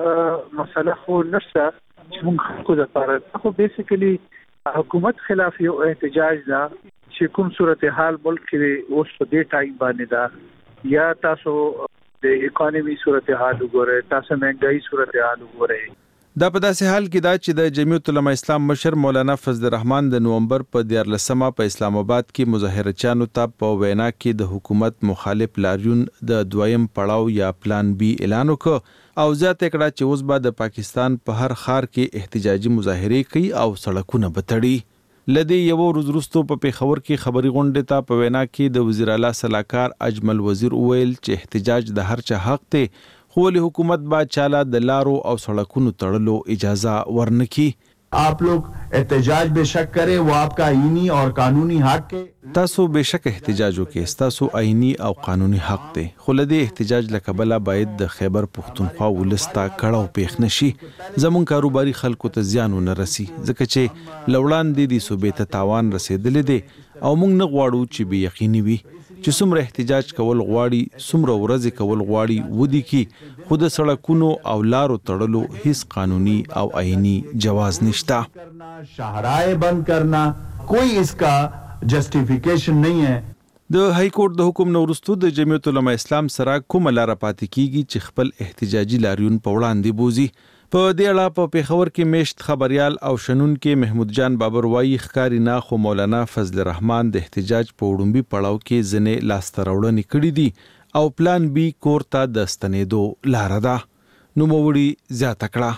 مسله خو نشته چې موږ خلکو لپاره خو بیسیکلی حکومت خلاف یو احتجاج دا چې کوم صورتحال ملک کې اوس په دې ټایم باندې دا یا تاسو د اکانومي صورتحال وګورئ تاسو مهنګای صورتحال وګورئ. دا په داسې حال کې دا چې د جمعیت علماء اسلام مشر مولانا فضل الرحمن د نومبر په دیارلسمه په اسلام آباد کې مظاهرچیانو ته په وینا کې د حکومت مخالف لاریون د دویم پړاو یا پلان بی اعلان وکړ او زیاته کړه چې اوس به د پاکستان په هر ښار کې احتجاجي مظاهره کوي او سړکونه بتړي. لدی یو ورځ وروسته په پیښور کې خبري غونډه ته په وینا کې د وزیر اعلی صلاحکار اجمل وزیر وویل چې احتجاج د هر چا حق دی خو له حکومت با چاله د لارو او سړکونو تړلو اجازه ورنکي. आप लोग एहतजाज बेशक करें वो आपका आईनी और कानूनी हक है. تاسو بشک احتجاج وکړئ تاسو آئینی او قانوني حق دی خو له دې احتجاج لکبله باید د خیبر پختونخوا ولستا کړهو پیښ نشي زمون کاروباري خلکو ته زیان ونه رسی ځکه چې لوړان دي د صوبې ته تاوان رسیدلې دي او موږ نه غواړو چې به یقیني وي چې څومره احتجاج کول غواړي څومره ورځې کول غواړي ودی کی خود سړکونو او لارو تړلو هیڅ قانوني او آئینی جواز نشتا. شاهراهه بند کرنا کوئی اسکا جسټیفیکیشن نه ہے. د های کورټ د حکم نو وروسته د جمعیت علماء اسلام سره کوم لار پاتې کیږي چې خپل احتجاجي لاریون په وړاندې بوزي. په دې اړه په پیښور کې میشت خبريال او شنون کې محمود جان بابر وایي ښکاری نه خو مولانا فضل الرحمن د احتجاج په وړومبي پړاو کې ځنې لاستراوړنې کړې دي او پلان بی کورته د ستنېدو لار ده. نو موړي زیاته کړه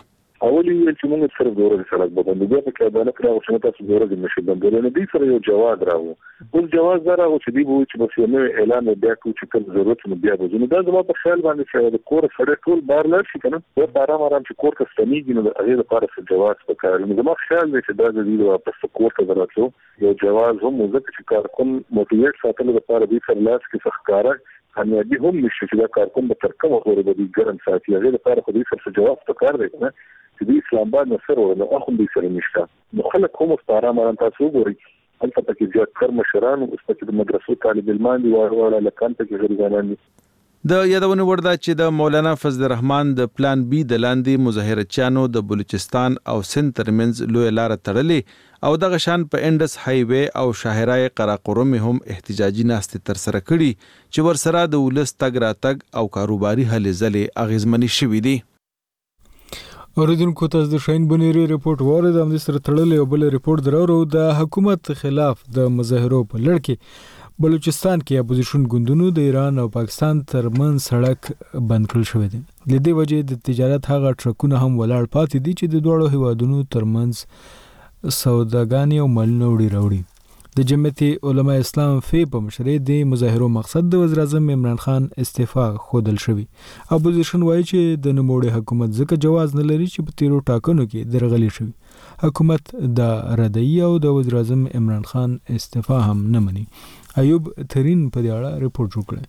اولی ویل چې موږ سره دوره سړک باندې بیا په کې باندې کراو چې تاسو دوره د نشي باندې نه دي سره یو جواز راو اوس جواز راو چې دی وو چې په یو اعلان بیا کو چې کوم ضرورت نو بیا وځو دا زما په خیال باندې چې د کور سره ټول بار لر شي کنه په آرام آرام چې کور ته ستنیږي نو هغه لپاره څه جواز وکړي نو زما خیال دی چې دا د دې واپس کور ته دراتلو یو جواز هم مزه چې کارکون موټیویټ ساتل لپاره دې سره لاس کې څخکاره هنيادي هم نشي چې دا کارکون به تر کومه پورې به دې ګرم ساتي هغه لپاره خو دې سره جواز وکړ دی نه چې دې اسلام آباد نه سره ورنه اخو دې سره نشته نو خلک کوم په آرام آرام تاسو وګورئ البته کې زیات کار مشران او استاد د مدرسو طالب علمان دي وړ لکان ته کې غریبانان دي د یادونه ورده چې د مولانا فضل الرحمن د پلان بی د لاندې مظاهره چانو د بلوچستان او سند ترمنځ لوی لار تړلې او د غشان په انډس های وی او شاهرای قراقرم هم احتجاجي ناستې تر سره کړي چې ورسره د ولس تګ راتګ او کاروباري هلې ځلې اغیزمنې شوې دي. اوریدونکو تاسو د شاین بنيري رپورت واره د امر سره تړلې او بل رپورت درورو د حکومت خلاف د مظاهرو په لړ کې بلوچستان کې اپوزیشن ګوندونو د ایران او پاکستان ترمن سړک بند کړل شوی دی. د دې وجې د تجارت هغه ټرکونه هم ولاړ پاتې دي چې د دوړو هیوادونو ترمنځ سوداګانې او مالونه وړي راوړي. د جمعیت علماء اسلام فی په مشرۍ د مظاهرو مقصد د وزیر اعظم عمران خان استعفا خودل شوی. اپوزیشن وایي چې د نوموړي حکومت ځکه جواز نه لري چې په تیرو ټاکنو کې درغلي شوی. حکومت د ردی او د وزیر اعظم عمران خان استعفا هم نه مني. ایوب ترین په دې اړه ریپورت وکړ.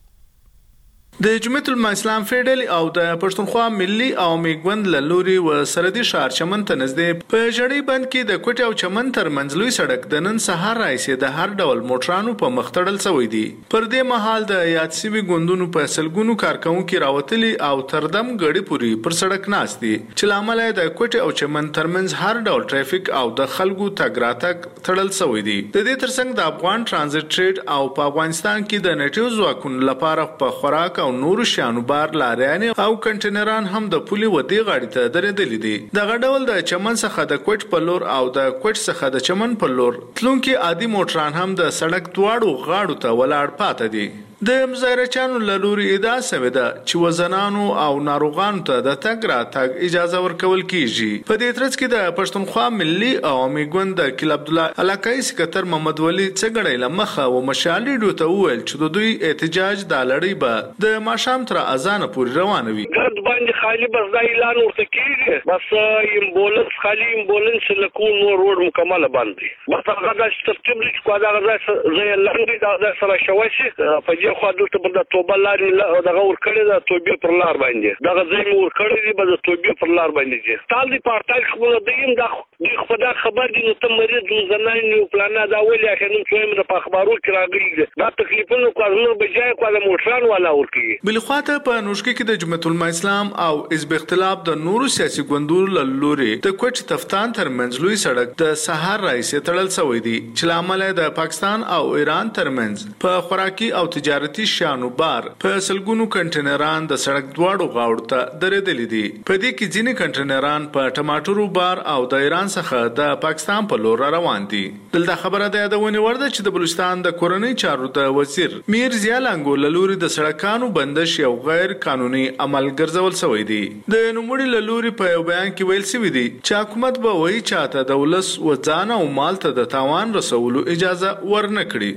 د جمعیت العلماء اسلام فیډل او د پښتونخوا ملي او میګوند لوري و سردي شهر چمن ته نږدې په جړې بند کې د کوټ او چمن تر منځلوي سړک د نن سهار راځي د هر ډول موټرانو په مختړل سوی دي. پر دې مهال د یاد سوي ګوندونو په سلګونو کارکونکو راوتلي او تردم غړي پوری پر سړک ناشتي چې لامل د کوټ او چمن ترمنځ هر ډول ټریفیک او د خلکو تګ راتګ تړل سوی دي. د دې ترڅنګ د افغان ترانزیت ټریډ او په افغانستان کې د نټیو ځواکونو لپاره په خوراک او نور شانو بار لاریانې او کنټینران هم د پولي ودی غاړي ته درېدلې دي. د غډول د چمن څخه د کوټ په لور او د کوټ څخه د چمن په لور تلونکي عادي موټران هم د سړک دواړو غاړو ته ولاړ پاتې دي. د مظاهره چانو لوري ادعا سوي ده چې وزنانو او ناروغانو ته د تګ راتګ اجازه ورکول کیږي. په دې ترڅ کې د پښتونخوا ملي او میګوند د کل عبد الله علاقای سکتر محمد ولی څګړی لمخه او مشالي ډوته وویل چې د دوی احتجاج د لړۍ به د ماشام تر اذان پورې روان وي. ګرد باندې خالی بس دا اعلان ورته کیږي بس امبولانس خالی امبولانس لکون نور روډ مکمل باندې بس هغه د ترتیب لري کو دا غزا زي لاندې دا سره شوي په خو دلته په د توبه لار دغه ور کړی د توبې پر لار باندې دغه ځای مور کړی دی په د توبې پر لار باندې چې تال دی پارتای خپل دیم د خپل خبر دي نو تم مریض زنان یو پلان دا ولې اخر نو څویم د اخبارو کې راغلي دا تکلیفونه کوي بجای کوي د موټران والا ورکی بل خواته په نوشکې کې د جمعیت العلماء اسلام او حزب اختلاف د نورو سیاسي ګوندونو لوري د کوټ تفتان ترمنځ لوی سړک د سهار راځي تړل شوی دی چې لامل د پاکستان او ایران ترمنځ په خوراکي او تجارت شانو بار په سلګونو کنټینران د سړک دواړو غاړو ته درېدلې دي. په دې کې ځینې کنټینران په ټماټرو بار او د ایران څخه د پاکستان په لور روان دي. دلته خبره ده د ونی ورده چې د بلوچستان د کورنۍ چارو د وزیر میر ضیا لنګو لوري د سړکانو بندش یو غیر قانوني عمل ګرځول شوی دی. د نوموړي لوري په یو بیان کې ویل شوی دی چې حکومت به وایي چاته د ولس وځان او مال ته د تاوان رسولو اجازه ورنکړي.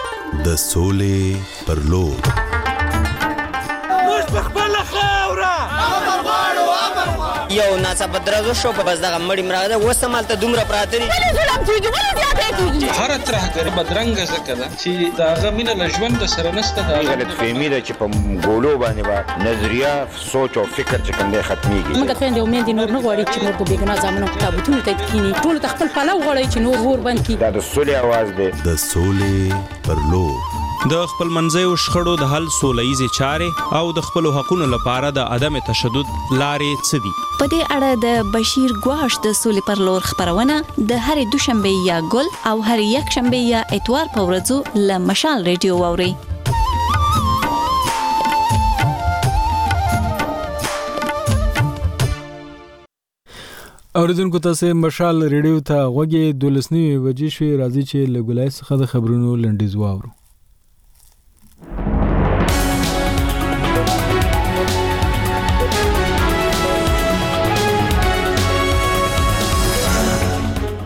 د سولې پر لور موږ په خپله خاوره یو ناڅاپه درزو شو په بس دغه مړی مراغه اوس همالته دومره پراته دي ولې ظلم کېږي ولې زیاتی کېږي هره ترهګري بدرنګه ځکه ده چې د هغه مینه له ژونده سره نشته د هغه غلطفهمي ده چې په ګولو باندې به نظریه سوچ او فکر چې کوم دی ختمېږي موږ خویندې او میندې نور نه غواړي چې نور په بېګناه زامنو په تابوتونو ته کښېني ټولو ته خپل پلو غواړي چې نور اور بند کړي دا د سولې اواز دی د سولې پر لور د خپل منځیو شخړو د حل سولهییزې چارې او د خپلو حقونو لپاره د عدم تشدد لارې څه دي؟ په دې اړه د بشیر ګواش د سولې پر لور خبرونه د هرې دوشنبه یا ګل او هر یک شنبه یا اتوار په ورځو له مشال ریډیو واورئ. اوریدونکو تاسو مشال ریډیو ته غوږی دولسنی بجې شوې راځي چې له ګلای څخه د خبرونو لنډیز واورو.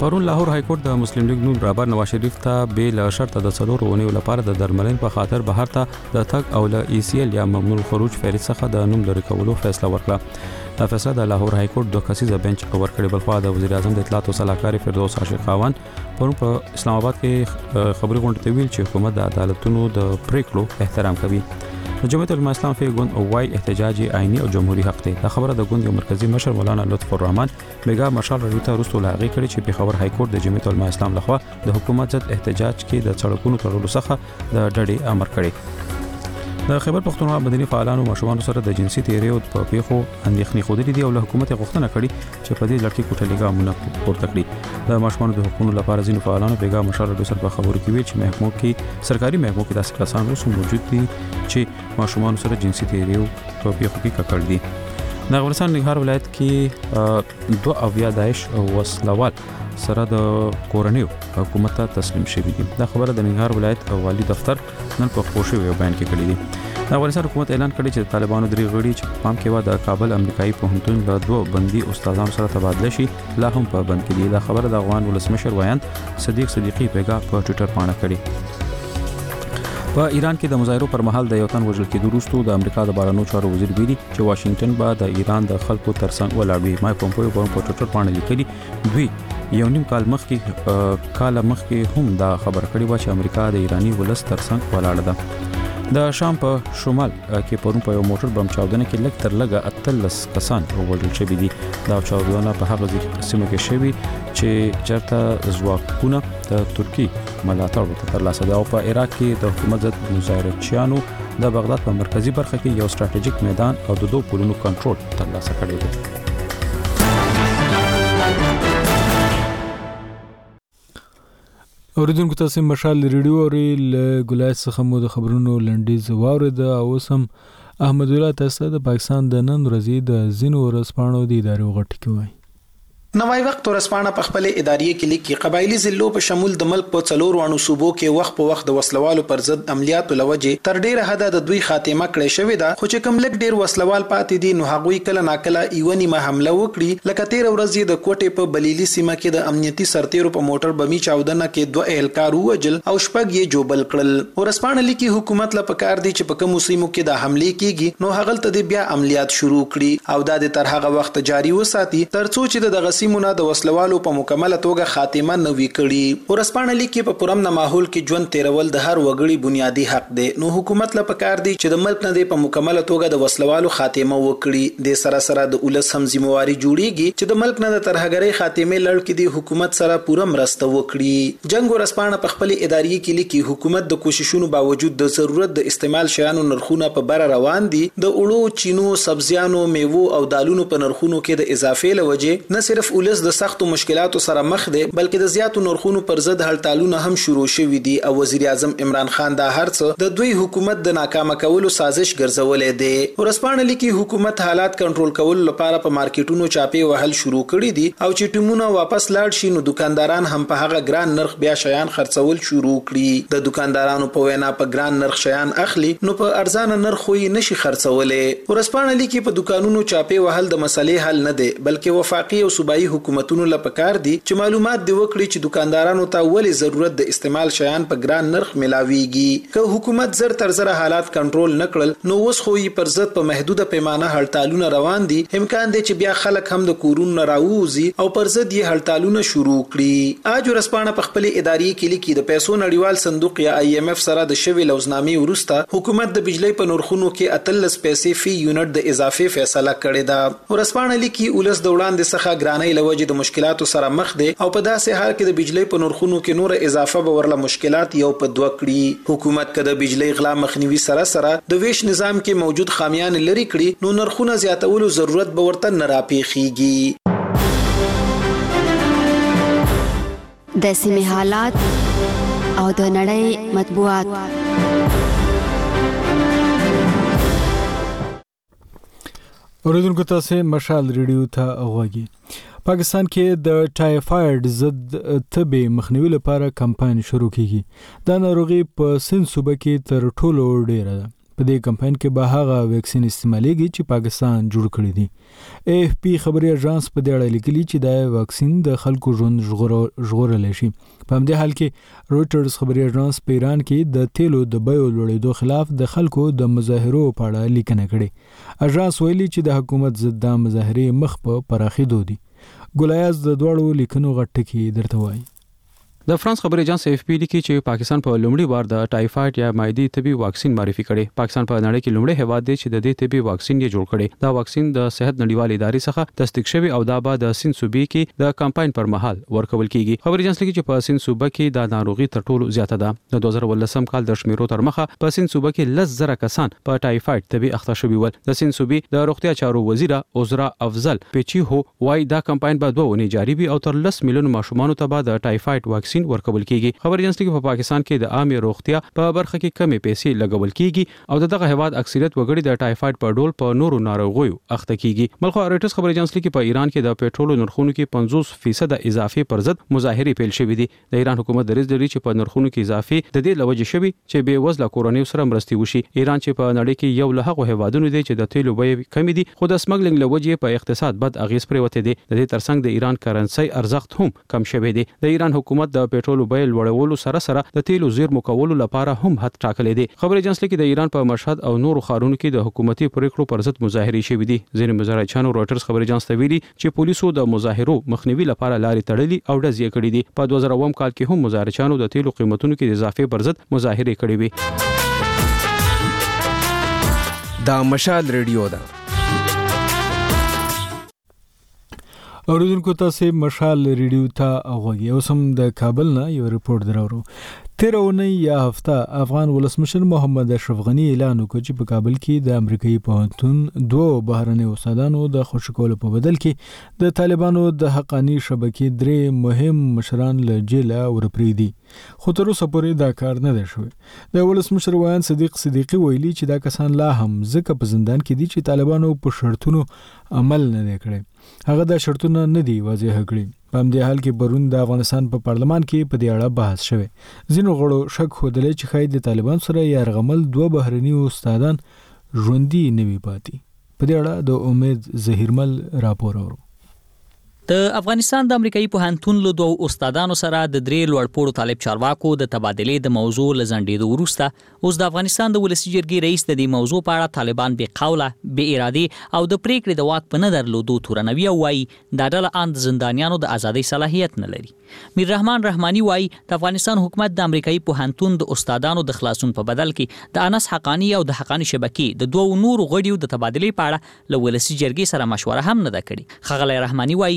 پرون لاهور های کورټ د مسلم لیگ نون رهبر نواز شریف ته بیل شرط د څلور ونیو لپاره د درملنې په خاطر بهر ته د تګ او له ای سی ال یا ممنوع الخروج فهرست څخه د نوم لري کولو فیصله وکړه. دا فیصله د لاهور های کورټ دوه کسیزه بنچ ورکړې. بلخوا د وزیر اعظم د اطلاعات او صلاحکار فردوس عاشق خاوند پرون په اسلام آباد کې خبري غونډه ته ویل چې حکومت د عدالتونو د پریکړو احترام کوي. جمعیت العلماء اسلام فی ګوند وای احتجاج آئینی او جمهوریت حق دی. دا خبره د ګوند یو مرکزی مشر مولانا لطف الرحمن بیګا مشال رټه رسول لاغي کړي چې په خبر های کورټ د جمعیت العلماء اسلام لخوا د حکومت ضد احتجاج کې د سړکونو تړلو څخه د ډډې امر کړي. د خیبر پښتونخوا مدني فعالانو مشوانو سره د جنسي تیریو په پیښو اندېښنې خوده دي او له حکومت غوښتنه کړي چې په دې لړ کې کوټه لګامونه پورته کړي. د مشوانو د حقوقو لپاره ځینو فعالانو بیګا مشال رسول په خبرو کې ویل چې محکمو کې سرکاري محکمو کې داسې کسان اوس موجود دي چې ماشومان سره جنسي تیریو په پیښو کې ککړ دي. د افغانستان ننګرهار ولایت کې دوه اویا داعش وسلوال سره د کورنیو حکومت ته تسلیم شوي دي. دا خبره د ننګرهار ولایت والي دفتر نن په خوشو یو بیان کې کړی دی. د افغانستان حکومت اعلان کړی چې طالبانو درې غړي چې پام کې و د کابل امریکایي پوهنتون له دوه بندي استادانو سره تبادله شي لا هم په بند کې دي. دا خبره د افغان ولسمشر وایند صدیق صدیقی بیګا په ټوئیټر باندې کړی. په ایران کې د مظاهرو پر مهال د یو تن وژل کېدو وروسته د امریکا د بهرنیو چارو وزیر ویلي چې واشنگټن به د ایران د خلکو ترڅنګ ولاړ وي. مایک پومپیو په ټوئیټر باندې لیکلي دوی یو نیم کال مخکې کال مخکې هم دا خبر کړی و چې امریکا د ایرانی ولس ترڅنګ ولاړ ده. د شام په شمال کې پرون په یو موټر بم چاودنه کې لږ تر لږه اتلس کسان وژل شوي دي. دا چاودنه په هغه سیمه کې شوي چې چرته ځواکونه د ترکی ملاتړ ترلاسه ده او په عراق کې د حکومت ضد مظاهرچیانو د بغداد په مرکزی برخه کې یو ستراتیژیک میدان او د دوه پلونو کنټرول ترلاسه کړی دی. اوریدونکو تاسو مشال ریډیو اوري له ګلای څخه مو د خبرونو لنډیز واورید او سم احمد الله تاسو د پاکستان د نن ورځې د زینو ورسپانو د ادارې غټ کوي. نوای وخت ورسپانه په خپل ادارې کې لیکي قبایلی ضلعو په شمول د ملک په څلور وانو صوبو کې وخت په وخت د وسلوالو پر ضد عملیاتو لوجه تر ډیره حد د دوی خاتمه کړې شوې ده. خو چې کوم لک ډیر وسلوال پاتې دي نو هغوی کله ناکله ایونی ما حمله وکړي. لکه تیر ورځ د کوټې په بلیلی سیمه کې د امنیتي سرتیرو په موټر بمی چاودنه کې دوه اهلکار وژل او شپږ یې جوبل کړل. ورسپانه لیکي حکومت لا پکار دي چې په کوم سیمو کې د حمله کیږي نو هغه ته بیا عملیات شروع کړي او د تر هغه وخت جاری وساتي ترڅو چې د غسیمونه د وسلوالو په مکمله توګه خاتمه نوي کړي. ورسپانه لیکي په پرامن ماحول کې ژوند تیرول د هر وګړي بنیادی حق دی نو حکومت لا پکار دی چې د ملک نه په مکمله توګه د وسلوالو خاتمه وکړي. د سره سره د ولس هم ذمہواری جوړیږي چې د ملک نه د ترهګرۍ خاتمه لړ کې د حکومت سره پوره مرسته وکړي. جنگ ورسپانه په خپل ادارې کې لیکي حکومت د کوششونو باوجود د ضرورت د استعمال شیانو نرخونه په بر روان دي. د اړو چینو سبزیانو میوو او دالونو په نرخونو کې د اضافه لوجه نه صرف ولس د سختو مشکلاتو سره مخ دي بلکې د زیاتو نرخونو پر ضد هړتالونه هم شروع شوي دي او وزیر اعظم عمران خان دا هرڅ د دوی حکومت د ناکامه کولو سازش ګرځولې دي. ورسپانه لیکي حکومت حالات کنټرول کولو لپاره په مارکیټونو چاپی وهل شروع کړي دي او چې ټیمونه واپس لاړ شي نو دکانداران هم په هغه ګران نرخ بیا شیان خرڅول شروع کړي. د دکاندارانو په وینا په ګران نرخ شیان اخلي نو په ارزانه نرخ یې نشي خرڅولې. ورسپانه لیکي په دکانونو چاپی وهل د مسلې حل نه دی بلکې وفاقي او صوبایي حکومتونو پکار دي چې معلومات دی وکړي چې دکاندارانو ته ولې ضرورت د استعمال شیان په ګران نرخ ملاويږي. که حکومت زر تر زر حالات کنټرول نکړل نو اوس خو یې پر ضد په محدوده پیمانه هړتالونه روان دي. امکان دی چې بیا خلک هم د کورونو راووزي او پر ضد یې هړتالونه شروع کړي. اج ورسپانه په خپل ادارې کې لیکي د پیسو نړیوال صندوق یا آی ایم اف سره د شوی لوزنامې ورسته حکومت د بجلی په نرخونو کې اتلس پیسې فی یونټ د اضافه فیصله کړې ده. ورسپانه لیکي ولس د وړاندې څخه ګرانۍ لوجه د مشکلات سره مخ دي او په داسې حال کې د بجلی په نرخونو کې نور اضافه به ورله مشکلات یو په دوه کړي. حکومت کده بجلی غلا مخنیوي سره سره د ویش نظام کې موجود خامیان لري کړي نو نرخونه زیاتولو ضرورت به ورته نه راپېښیږي. د سیمې حالات او د نړۍ مطبوعات. اوریدونکو تاسو مشال ریډیو ته غوږی. پاکستان کې د ټایفاید ضد طبي مخنیوي لپاره کمپاین شروع کیږي. دا ناروغي په سند صوبه کې تر ټولو ډیره ده. په دې کمپاین کې به هغه ویکسین استعمالېږي چې پاکستان جوړ کړی دی. اے اف پی خبري اژانس په دې اړه لیکلي چې دا ویکسین د خلکو ژوند ژغورلی شي. په همدې حال کې رويټرز خبري اژانس په ایران کې د تیلو د بیو لوړېدو خلاف د خلکو د مظاهرو په اړه لیکنه کړې. اژانس ویلي چې د حکومت ضد د مظاهرې مخ په پراخېدو دي. ګلایاز د دوړو لیکنو غټ کې درته وایي. د فرانس خبري اژانس اف پی لیکي چې پاکستان په لومړي وار د ټایفاید یا معدي طبي واکسین معرفي کړي. پاکستان په نړۍ کې لومړی هیواد دی چې د دې طبي واکسین یې جوړ کړي. دا واکسین د صحت نړیوال ادارې څخه تصدیق شوی او دا به د سین صوبې کې د کمپاین پر مهال ورکول کیږي. خبري اژانس لیکي چې په سین صوبه کې د ناروغي تر ټولو زیاته ده. د دوه زره ولسم کال د شمیرو تر مخه په سین صوبه کې لس زره کسان په ټایفاید طبي اخته شوي ول. د سین صوبې د روغتیا چارو وزیر عزرا افضل پیچی هو وايي دا کمپاین به دوه ونې جاری وي او تر لس میلیون ماشومان ته به د ټایفاید واکسین ورکول کیږي. خبر اژانس کې په پاکستان کې د عامه روغتیا په برخه کې کمې پیسې لګول کیږي او دغه هیواد اکثریت وګړي د ټایفاید په ډول په نورو ناروغیو اخته کیږي. بلخو رويټرز خبر اژانس کې په ایران کې د پېټرول نرخونو کې پنځوس فیصد اضافه پر ضد مظاهره پیل شوې دي. د ایران حکومت دریځ لري چې په نرخونو کې اضافه د دې لوجه شوی چې به وزله کورونیو سره مرستي وشي. ایران چې په نړۍ کې یو له هغو هیوادونو دی چې د تیلو بیې کم دي خو د سمګلینګ لوجه په اقتصاد بد اغیز پروته دي. د دې ترڅنګ د ایران کرنسي ارزښت هم کم شوی دی. د ایران حکومت د پېټرول بیې لوړولو سره سره د تیلو زیرمو کولو لپاره هم حد ټاکلې دي. خبر اژانس لیکي د ایران په مشهد او نورو ښارونو کې د حکومتي پریکړو پر ضد مظاهرې شوې دي. ځینې مظاهرچیانو رويټرز خبر اژانس ته ویلي چې پولیسو د مظاهرو مخنیوي لپاره لارې تړلې او ډز یې کړې دي. په دوه زره اووم کال کې هم مظاهرچیانو د تیلو قیمتونو کې د اضافه پر ضد مظاهرې کړې وي. دا مشال ریډیو ده. اوریدونکو تاسو مشال ریډیو ته اوغږی. اوس هم د کابل نه یو ریپورت درورو. تیر اونۍ یا هفته افغان ولسمشر محمد اشرف غنی اعلان وکړ چې په کابل کې د امریکایي پوهنتون دوه بهرني استادانو د خوشی کولو په بدل کې د طالبانو د حقانی شبکې درې مهم مشران له جیل ورپریدي. خو تر اوسه پورې دا کار نه دی شوی. د ولسمشر ویان صدیق صدیقی ویلي چې دا کسان لا هم ځکه په زندان کې دي چې طالبانو په شرطونو عمل نه دی کړی. هغه دا شرطونه نه دی واضح کړی. په همدې حال کې پرون د افغانستان په پارلمان کې په دې اړه بحث شوی. ځینو غړو شک ښودلی چې ښایي د طالبان سره یرغمل دوه بهرني استادان ژوندي نه وي پاتې. په دې اړه د امید ظهیرمل راپور اورو. د افغانستان د امریکایي پوهنتون له دوه استادانو سره د درې لوړپوړو طالب چارواکو د تبادلې د موضوع لزندېدو وروسته اوس د افغانستان د ولسي جرګې رئیس د دې موضوع په اړه طالبان بې قوله بې ارادي او د پریکړې د واک په نه درلودو تورنوي او وایي دا ډله ان د زندانیانو د ازادۍ صلاحیت نه لري. میر رحمان رحماني وایي د افغانستان حکومت د امریکایي پوهنتون د استادانو د خلاصون په بدل کې د انس حقانی او د حقانی شبکې د دوه نورو غړیو د تبادلې په اړه له ولسي جرګې سره مشوره هم نه ده کړې. ښاغلی رحماني وایي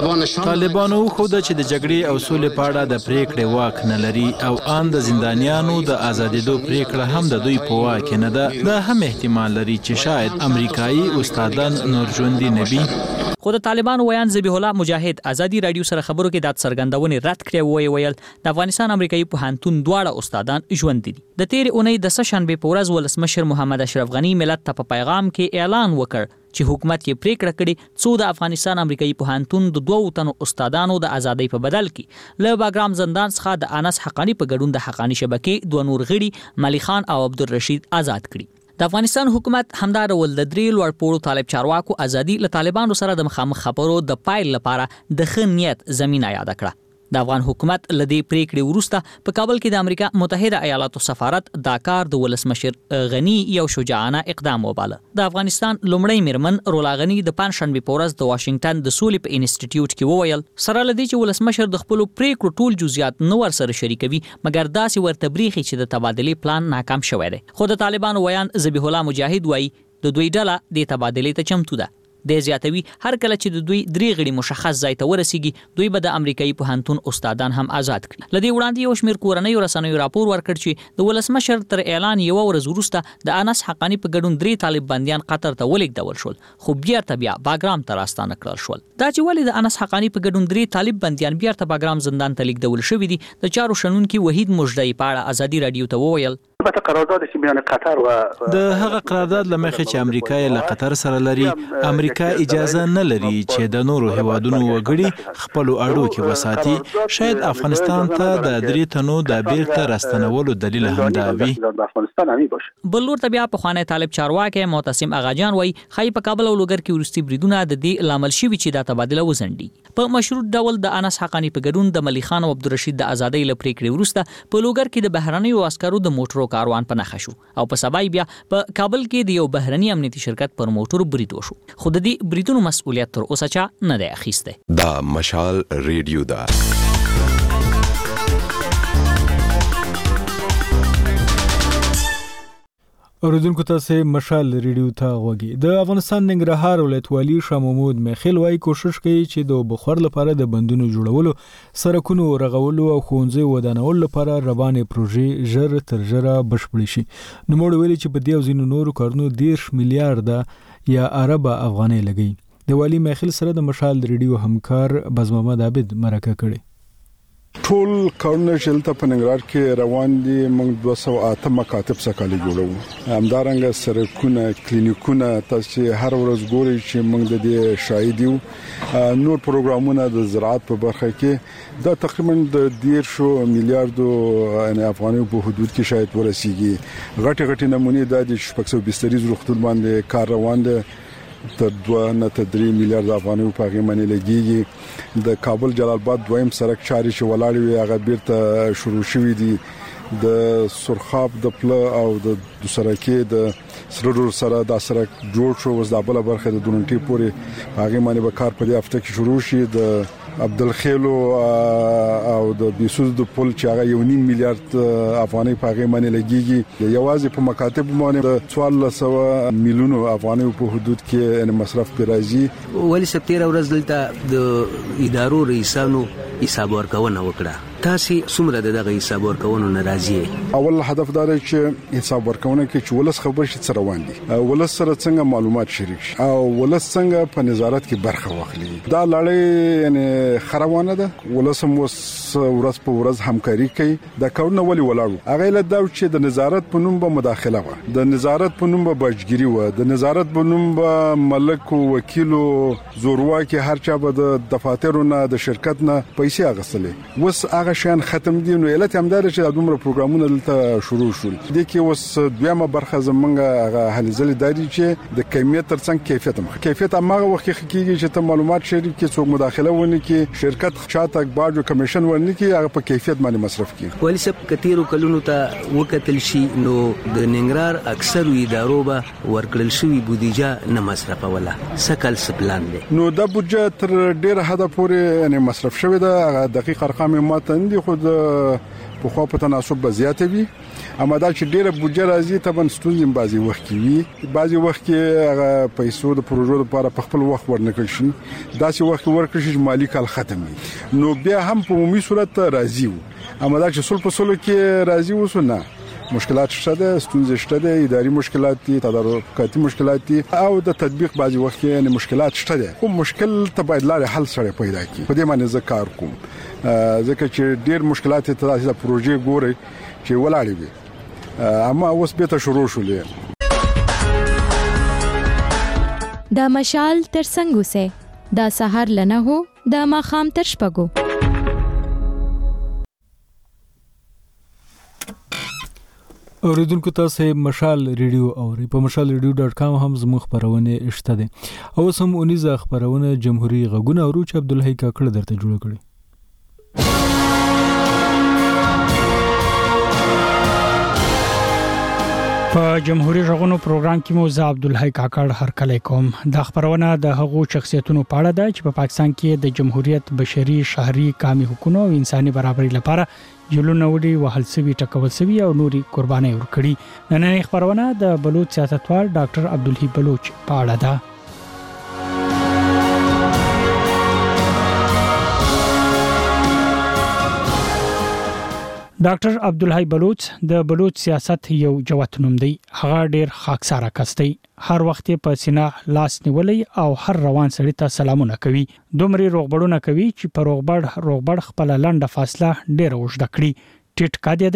طالبانو خو د چې د جګړې او سولې په اړه د پریکړې واک نه لري او ان د زندانیانو د ازادېدو پریکړه هم د دوی په واک نه ده. دا هم احتمال لري چې شاید امریکایي استادان نور ژوندي نه وي. خو د طالبانو ویان ذبیح الله مجاهد ازادي رادیو سره خبرو کې د څرګندونې رد کړې وی ویل د افغانستان امریکایي پوهنتون دواړه استادان ژوندي دي. د تیر اونۍ د سهشنبې په ورځ ولسمشر محمد اشرف غنی ملت ته په پیغام کې اعلان وکړ چې حکومت یې پریکړه کړې څو د افغانستان امریکایي پوهنتون د دوه تنو استادانو د ازادۍ په بدل کې له باګرام زندان څخه د انس حقانی په ګډون د حقانی شبکې دوه نور غړي ملي خان او عبدالرشید آزاد کړي. د افغانستان حکومت همدا ډول د درې لوړپوړو طالب چارواکو ازادي له طالبانو سره د مخامخ خبرو د پایل لپاره د ښه نیت زمینه یاد کړه. د افغان حکومت له دې پریکړې وروسته په کابل کې د امریکا متحده ایالاتو سفارت دا کار د ولسمشر غنی یو شجاعانه اقدام وباله. د افغانستان لومړی میرمن رولا غنی د پنځشنبې په ورځ د واشنگټن د سولې په انسټیټیوټ کې وویل سره لدی چې ولسمشر د خپل پریکړو ټول جزئیات نو ور سره شریکوي مګر داسې ورته بریخي چې د تبادلې پلان ناکام شوی دی. خو د طالبانو ویان ذبیح الله مجاهد وایي د دوی ډله د تبادلې ته چمتو ده. د زیاتوي هر کله چې د دوی درې غړي مشخص ځای ته ورسیږي دوی به د امریکایي پوهنتون استادان هم آزاد کړي. لدی وړاندې یو شمېر کورنۍ رسنیو راپور ورکړ چې د ولسمشر تر اعلان یو ورځ وروسته د انس حقانی په ګډون درې طالب بندیان قطر ته ولیږدول شول خو بیرته بیا باګرام ته راستانه کړل شول. دا چې ولې د انس حقانی په ګډون درې طالب بندیان بیرته باګرام زندان ته لیږدول شوي دي د چارو شنونکي وحید مجدي په اړه ازادي رادیو ته وویل البته قرارداد چې بین قطر و د هغه قرارداد لمخې چې امریکا یې له قطر سره لري، امریکا اجازه نه لري چې د نورو هیوادونو وګړي خپل اړیکې وساتي. شاید افغانستان ته د درې تنو د بیرته راستنولو دلیل هم دا وي. بل لور ته بیا په خوانه طالب چارواکي معتصم اغاجان وای خای په کابل او لوګر کې ورستي بریدونه د دې لامل شوی چې دا تبادله وزندي. په مشروط ډول د انس حقانی په ګډون د ملي خان او عبدالرشید د ازادۍ لپاره کړي ورسته په لوګر کې د بهرنیو عسکرو د موټرو کاروان په نخښو او په سبای بیا په کابل کې د یو بهرني امنیتي شرکت پر موټر برید وشو. خو د دې بریدونو مسؤلیت تر اوسه چا نه دی اخیسته. دا مشال ریډیو دا اوریدونکو تاسو مشال ریډیو ته غوږی. د افغانستان ننګرهار ولایت والی شاه محمود میخیل وايي کوشش کوي چې د بخار لپاره د بندونو جوړولو، سرکونو رغولو او ښوونځي ودانولو لپاره روانې پروژې ژر تر ژره بشپړې شي. نو موږ ویلي چې په دې او ځینو نورو کارونو دیرش میلیارډ یا اربه افغانۍ لګي. د والی میخیل سره د مشال ریډیو همکار باز محمد عابد مرکه کړي. ټول کارونه چې دلته په ننګرهار کې روان دي موږ دوه سوه اته مکاتب سکالي جوړو، همدارنګه سرکونه، کلینیکونه، تاسو هر ورځ ګورئ چې موږ د دې شاهد یو. نور پروګرامونه د زراعت په برخه کې دا تقریبا د دیرشو میلیارډو افغانۍ په حدود کې شاید ورسیږي. غټي غټي نمونې د شپږ سوه بستریز روغتون باندې کار روان دي، تر دوه نه تر درې میلیارډ افغانۍ په هغه باندې لګيږي. د کابل جلال آباد دویم سرک چاري چې ولاړ وي هغه بیرته شروع شوې دي. د سرخاب د پل او د سرکې د سرور سره د سرک جوړ شو، وز د بل برخه د دونټي پورې هغه باندې به کار په دې هفته کې شروع شي. د عبدالخیلو او د بیسوز د پل چې هغه یو نیم میلیارډ افغانۍ په هغه باندې لګيږي. یوازې په مکاتب باندې د څوارلس سوه میلیونو افغانۍ په حدود کې ان مصرف پر راځي. ولی سپتیر ورځ دلته د ادارو رئیسانو حساب ورکونه وکړه. تاسو څومره دغه حساب ورکونه ناراضي؟ اول هدف دا دی چې حساب ورکونه کې چې ولس خبر شي څه روان دي، ولس سره څنګه معلومات شریک شي او ولس څنګه په نظارت کې برخه واخلي. دا لړۍ یعنی خروانه ده، ولس هم ورځ په ورځ همکاري کوي. دا کارونه ولې ولاړو هغه له دا چې د نظارت په نوم به مداخله و، د نظارت په نوم به بچګيري و، د نظارت په نوم به ملک او وکیل او زورواکي هر چا به د دفاترو نه د شرکت نه پیسې اغستلې. وس هغه شان ختم دي. نو علت هم دا چې د دومره پروګرامونه دلته شروع شول. د کې وس دویمه برخه زمونږه هغه هلي ځلې داري چې د کمیت ترڅنګ کیفیت هم کیفیت هغه وخت کې کیږي چې ته معلومات شریک کې څوک مداخله ونه کې، شرکت چاته باجو کمیشن ورنه کې هغه په کیفیت باندې مصرف کې. ولی سب کتیرو کلونو ته وکتل شي نو د ننګرهار اکثر ادارو به ورکړل شوی بودیجه نه مصرفوله. سکل سپلان دي. نو د بودیجه تر ډیره حد پورې یعنی مصرف شوی ده. دقیق ارقام ماته دي خو د په خو په تناسب به زیاته وي. اما دا چې ډیره بودیجه راځي طبعا ستونزې بعضي وخت کې وي، بعضي وخت کې هغه پیسو د پروژو لپاره په خپل وخت ورنکړل شي، داسې وخت ورکړل شي چې مالی کال ختم وي. نو بیا هم په عمومي صورت راځي. اما دا چې سول په سول کې راځي وسونه مشکلات شته ده، ستونزې شته ده، اداري مشکلات دي، تدارکاتي مشکلات دي او د تطبیق بعضي وخت کې یعنی مشکلات شته ده. خو مشکل تبادله حل سره پیدا کی. په دې باندې زه کار کوم ځکه چې ډېر مشکلات ته د پروژې ګوري چې ولاړې وي. اما اوس به ته شروع شولې. دا مشال تر څنګه سه دا سحر لنه هو دا ماخام تر شپګو. اوریدونکو تاسو مشال ریډیو اوري په مشال ریډیو ډاټ کام هم زموږ خبرونه شته دي. او سم اونیزه خبرونه جمهوریت غږونه اورو چې عبدالحی کاکړ درته جوړ کړي. په جمهوریت غږونو پروګرام کې مو زه عبدالحی کاکړ هرکلی کوم. د خبرونه د هغو شخصیتونو په اړه ده چې په پاکستان کې د جمهوریت بشري شهري قامي حقوقو او انساني برابرۍ لپاره جلونه وړي وهل سوي ټکول سوي او نوري قرباني ورکړي. نن خبرونه د بلوچ سیاستوال ډاکټر عبدالحی بلوچ په اړه ده. ډاکټر عبدالحی بلوچ د بلوچ سیاست یو جوت نوم دی. هغه ډیر خاکساره کس دی. هر وخت په سینا لاس نیولې او هر روان سړی ته سلامونه کوي. دومره روغبړونه کوي چې په روغبړ روغبړ خپل لنډه فاصله ډیر اوږده کړي. ټیټ کاده دی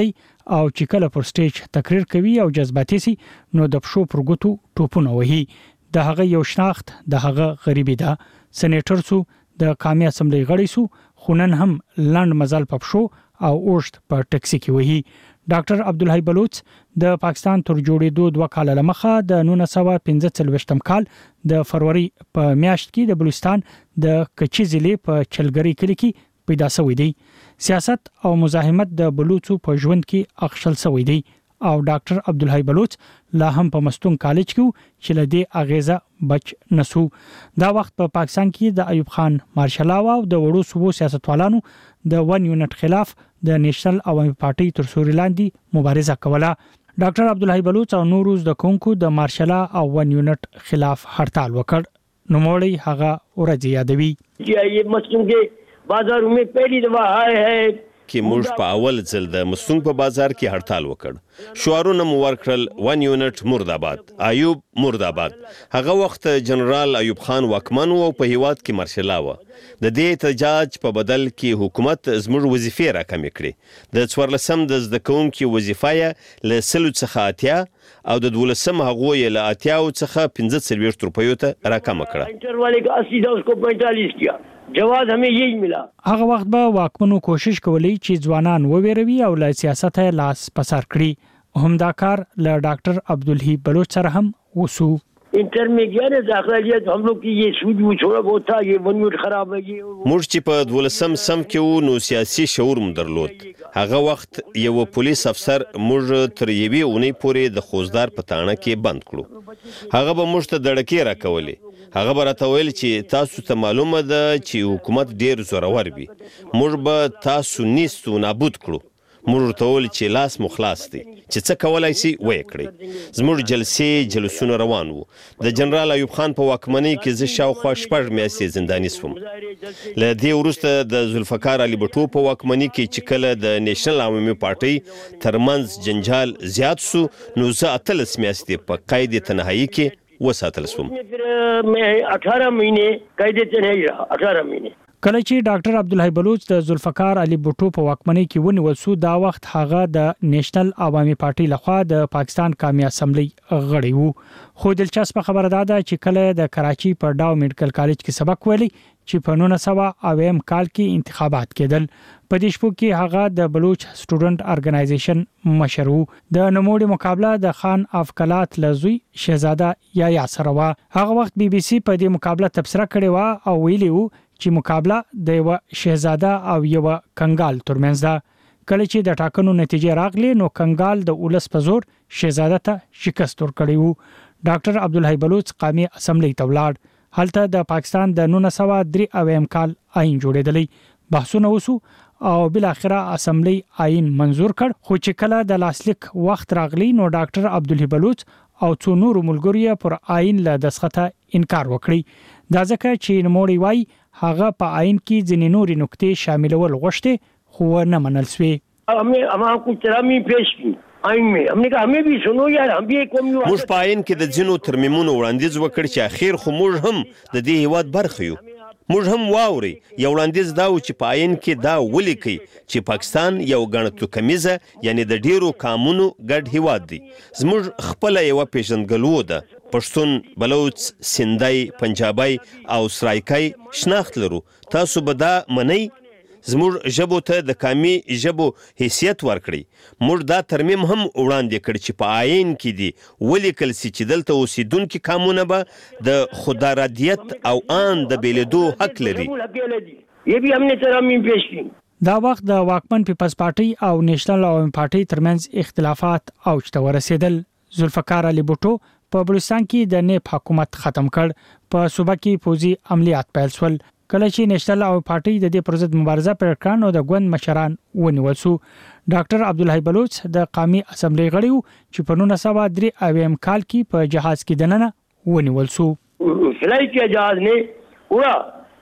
او چې کله پر سټیج تقریر کوي او جذباتي سي نو د پښو پر ګوتو ټوپونه وهي. د هغه یو شناخت د هغه غریبي ده. سېنیټر سو د قومي اسمبلی غړی سو خو نن هم لاند مزل په پښو او اوشت په ټکسي کې وهي. ډاکټر عبدالحی بلوچ د پاکستان تر جوړېدو دوه کال لمخه د نولس سوه پنځه څلوېښتم کال د فروری په میاشت کې د بلوچستان د کچي ضلع په چلګری کلی کې پیدا شوی دی. سیاست او مزاحمت د بلوچو په ژوند کې اخشل شوی دی او ډاکټر عبدالحی بلوچ لا هم په مستون کالج کې چې لدې اغیزه بچ نسو. دا وخت په پا پاکستان کې د ایوب خان مارشال او د وړو صوبو سیاستوالانو د ون یونټ خلاف د نېشنل عوامي پارټي تر سوري لاندې مبارزه کوله. ډاکټر عبدالحی بلوچ او نورو د کونکو د مارشال او ون یونټ خلاف هړتال وکړ. نو موړی هغه ورځ یادوي. یہ مستون کې بازار میں پہلی دفعہ آئے ہیں کې موږ په اول ځل د مستونګ په بازار کې هړتال وکړ. شعارونه مو ورکړل ون یونټ مرداباد، ایوب مرداباد. هغه وخت جنرال ایوب خان واکمن او په هیواد کې مارشال و. د دې احتجاج په بدل کې حکومت زموږ وظیفې راکمې کړې. د څوارلسم د زده کوونکو وظیفه یې له سلو څخه اتیا او د دولسم هغو یې له اتیاو څخه پنځه څلوېښت روپیو ته راکمه کړه. انټر والے کا اسی تھا اس کو پینتالیس کیا. جواز همیں یہی ملا. هغه وخت به واکمنو کوشش کولی چې ځوانان وویروي او له سیاست لاس پسار کړي. همدا کار له ډاکټر عبدالحی بلوچ سره هم وسو. انٹر میں گیا نا داخلہ لیا تو ہم لوگ کی یہ سوچ وہ چھوڑا بہت تھا یہ ون یونٹ خراب ہے. موږ چې په دولسم سم کې وو نو سیاسي شعور مو درلود. هغه وخت یو پولیس افسر موږ تر یوې اونۍ پورې د خوزدار په تاڼه کې بند کړو. هغه به موږ ته دړکې راکولې. هغه به راته ویل چې تاسو ته معلومه ده چې حکومت ډیر زورور وي، موږ به تاسو نیست و نابود کړو. موږ ورته ویل چې لاس مو خلاص دی، چې څه کولی سي ویې کړئ. زموږ جلسې جلسونه روان وو. د جنرال ایوب خان په واکمنۍ کې زه شاوخوا شپږ میاشتې زنداني شوم. له دې وروسته د ذوالفقار علي بټو په واکمنۍ کې چې کله د نیشنل عوامي پارټۍ ترمنځ جنجال زیات سو نو زه اتلس میاشتې په قید تنهایی کې وساتل شوم. اٹھارہ مہینے قید تنهایی رہا. اٹھارہ مہینے کله چې ډاکټر عبدالحی بلوچ د ذوالفقار علي بټو په واکمنۍ کې ونیول شو دا وخت هغه د نېشنل عوامي پارټي لخوا د پاکستان قومي اسمبلی غړی وو. خو دلچسپه خبره ده چې کله د کراچي په ډاو میډیکل کالج کې سبق ویلي چې په نولس سوه اویم کال کې انتخابات کېدل. په دې شپو کې هغه د بلوچ سټوډنټ ارګنایزیشن مشر وو. د نوموړي مقابله د خان اف کلات لزوی شهزاده یا سره وا. هغه وخت بي بي سي په دې مقابله تبصره کړې و او ویلي وو چې مقابله د یو شهزاده او یو کنګال ترمنځ ده. کله چې د ټاکنو نتیجې راغلي نو کنګال د ولس په زور شهزاده ته شکست ورکړی وو. ډاکټر عبدالحی بلوچ قومي اسمبلی ته ولاړ. هلته د پاکستان د نولس سوه درې اویم کال آئین جوړېدلی. بحثونه وسو او بل اخره اسمبلی آئین منزور کړ. خو چې کله د لاسلیک وخت راغلی نو ډاکټر عبدالحی بلوچ او څو نور ملګرو پر آئین له دسخطه انکار وکړي. دا ځکه چې نوموړي وایي هغه په آئین کې ځینې نورې نکتې شاملول غوښتې خو نه منل شوې. ہمیں ہم کچھ ترامی پیش کی آئین میں. ہم نے کہا ہمیں بھی سنو یار ہم بھی قوم یو. موږ په آئین کې د ځینو ترمیمونو وړاندیز وکړ چې اخیر خو موږ هم د دې هیواد برخه یو. موږ هم واوري یو وړاندیز دا و چې په آئین کې دا ولیکي چې پاکستان یو ګڼتو کمیزه یعنی د ډیرو قامونو ګډ هیواد دی. زموږ خپله یوه پیژندګلو ده. پښتون، بلوچ، سندای، پنجابی او سرایکای شناخت لرو. تاسو به دا منئ؟ زموږ ژبو ته د قامي ژبو حیثیت ورکړي. موږ دا ترمیم هم وړاندې کړ چې په آئین کې دی ولیکل سي چې دلته اوسیدونکي قامونه به د خودارادیت او آن د بیلېدو حق لري. یہ بھی ہم نے ترامیم پیش کی. دا وخت د واکمن پیپلز پارټي او نېشنل عوامي پارټي ترمنځ اختلافات اوج ته ورسېدل. ذوالفقار علي بټو په بلوچستان کې د نیب حکومت ختم کړ. په صوبه کې پوځي عملیات پیل شول. کله چې نېشنل عوامي پارټي د دې پر ضد مبارزه پیل کړه نو د ګوند مشران ونیول شو. ډاکټر عبدالحی بلوچ د قومي اسمبلی غړی وو چې په نولس سوه درې اویم کال کې په جهاز کې دننه ونیول شو. فلای کې جهاز نه اڑا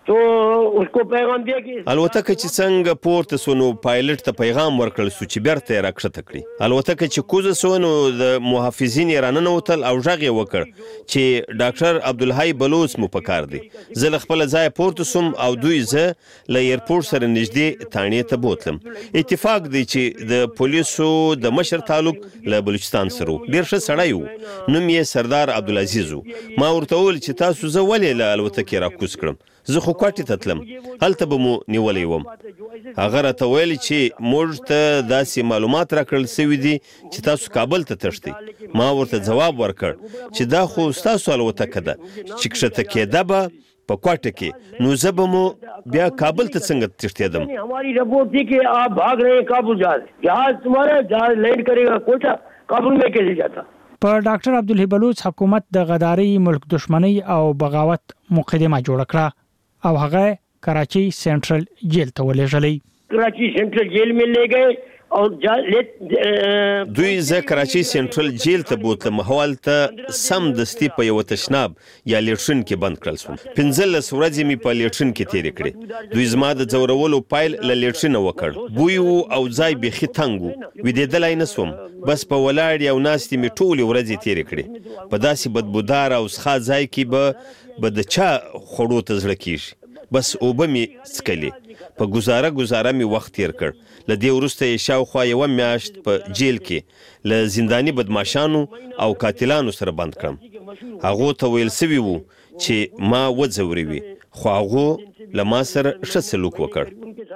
तो उसको पैगाम दिया कि الوتکه چې څنګه پورته سونو پایلټ ته پیغام ورکړل سو چې بیرته راکښته کړي. الوتکه چې کوزه سونو د محافظین رانه وتل او ژغ یې وکړ چې ډاکټر عبدالحی بلوچ مو پکار دی. زه له خپل ځای پورته سوم او دوی زه له ایرپورټ سره نږدې تانې ته بوتلم. اتفاق دی چې د پولیسو د مشر تعلق له بلوچستان سره ډیر ښه سړی و. نوم یې سردار عبدالعزیز و. ما ورته وویل چې تاسو زه ولې له الوتکې راکوز کړم. زه خو کوټې ته تلم، هلته به مو نیولی وم. هغه راته ویل چې موږ ته داسې معلومات راکړل سوي دي چې تاسو کابل ته تښتئ. ما ورته ځواب ورکړ چې دا خو ستاسو الوتکه ده چې کښته کېده به په کوټه کې، نو زه به مو بیا کابل ته څنګه تښتېدم. हमारी रिपोर्ट थी कि आप भाग रहे हैं काबुल जा रहे, जहाज तुम्हारा जहाज लैंड करेगा कोटा, काबुल में कैसे जाता. په ډاکټر عبدالحی بلوچ حکومت د غداری، ملک دشمنی او بغاوت مقدمه جوړ کړه او هغه کراچي سنټرل جیل ته ولېږلی. کراچي سنټرل جیل میں لے گئے او دوی زه کراچي سنټرل جیل ته بوتلم. هوالته سم دستي په یو تشناب یا لیټرین کې بند کړل شوم. پنځلس ورځې مې په لیټرین کې تیرې کړې. دوی زما د ځورولو پایل له لیټرین وکړ. بوی او ځای بیخي تنګ و، ویدېدلی نه سوم. بس په ولاړ او ناستې مې ټولې ورځې تیرې کړې. په داسې بدبودار او څښا ځای کې به به د چا خوړو ته زړه کېږي. بس اوبه مې څښلې. په ګزاره ګزاره مې وخت تیر کړ. له دې وروسته یې شاوخوا یوه میاشت په جیل کې له زنداني بدماشانو او قاتلانو سره بند کړم. هغو ته ویل سوي وو چې ما وځوروي، خو هغو له ما سره ښه سلوک وکړ.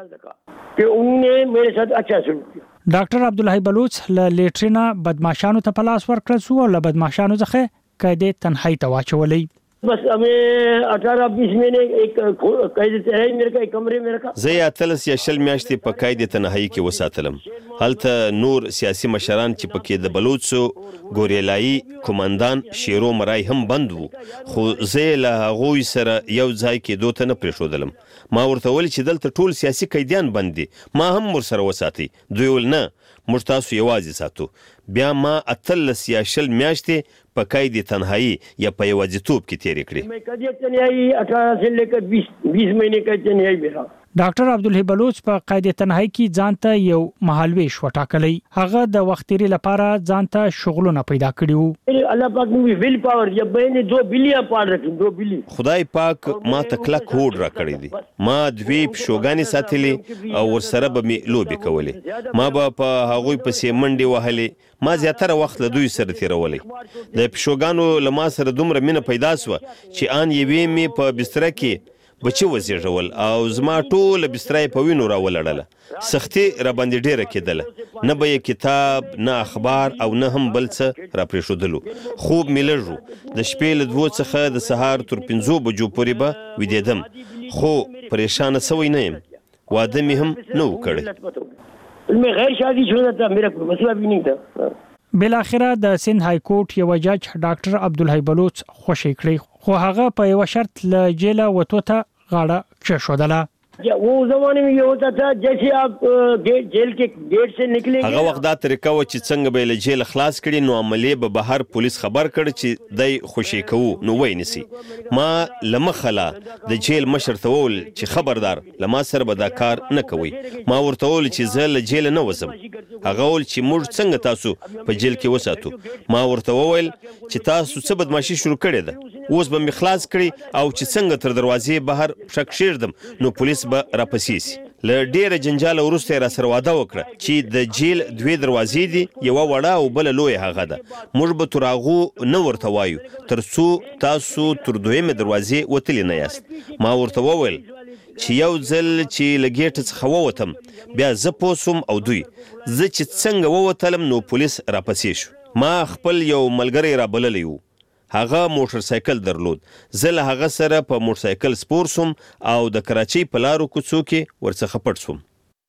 ډاکټر عبدالحی بلوچ له لیټرینا بدماشانو ته په لاس ورکړل شو او له بدماشانو څخه قید تنهایی ته واچولی. बस हमें अठारह बीस महीने एक कैद तنهایی मेरे का एक कमरे में रखा. زه اتلس یا شل میاشتې په قید تنهایی کې وساتلم. هلته نور سیاسي مشران چې پکې د بلوچو ګوریلایي کمانډان شیرو مرای هم بند وو، خو زه له هغوی سره یو ځای کې دوه ته نه پرېښودلم. ما ورته ویل چې دلته ټول سیاسي قیدیان بند دي، ما هم ورسره وساتئ. دوی ویل نه، موږ تاسو یوازې ساتو. بیا ما اتلس یا شل میاشتې په قید تنهایی یا په یوازیتوب کې تیرې کړې. मैं قید تنهایی अठारह से लेकर बीस बीस महीने का तنهایی में रहा. ډاکټر عبدالحی بلوچ په قید تنهایی کې ځان ته یو مهالویش وټاکلی. هغه د وخت تیری لپاره ځان ته شغلونه پیدا کړي وو. الله پاک مې ویل پاور یا بینه دو بلیاں پال رکھی دو بلی. خدای پاک ما ته کلک هوډ را کړی دی. ما دوی پښوګانې ساتلې او ورسره به مې لوبې کولې. ما به په هغوی پسې منډې وهلې. ما زیاتره وخت له دوی سره تیرولی. د پښوګانو له ما سره دومره مینه پیدا سوه چې آن یوې مې په بستره کې بچی وزیږول او زما ټوله بستره په وینو راولړله. سختي را باندې ډیره کېدله. نه به یې کتاب، نه اخبار او نه هم بل څه را پرېښودلو. خوب مې لږ و. د شپې له دوو څخه د سهار تر پنځو بجو پورې به ویدېدم، خو پریشانه سوی نه یم. واده مې هم نه و کړی. मैं गैर शादी शुदा था, मेरा कोई मसला भी नहीं था. بالاخره د سند های کورټ یو جج ډاکټر عبدالحی بلوچ خوشی کړی، خو هغه په یو شرط له جیل وته ته غاړه کېښودله. वो जमाने में ये होता था जैसे आप जेल के गेट से निकलेंगे. هغه وخت دا طریقه و چې څنګه به له جیل خلاص کړي نو عملي به بهر پولیس خبر کړ چې دای خوشی کوو نو وای نسی. ما لمخلا د جیل مشر ته وول چې خبردار لما سره به دا کار نه کوي. ما ورته وول چې زه له جیل نه وځم. هغه ول چې موږ څنګه تاسو په جیل کې وساتو. ما ورته وویل چې تاسو څه بدمعشي شروع کړې ده، اوس به مې خلاص کړي او چې څنګه تر دروازې بهر شک شیردم نو پولیس به راپسې سي. له ډیره جنجال وروسته را سره واده وکړه چې د جیل دوی دروازې دي، یوه وړه او بل لوی هغه ده. موږ به تر هغه نه ورته وایو تر څو تاسو تر دویمه دروازې وتلی نه یاست. ما ورته وویل چې یو ځل چې له ګیټ څخه ووتم بیا زه پوه سوم او دوی، زه چې څنګه ووتلم نو پولیس راپسې شو. ما خپل یو ملګری را بللی و، هغه موټر سایکل درلود. زه له هغه سره په موټر سایکل سپور سوم او د کراچۍ په لارو کوڅو کې ورڅخه پټ سوم.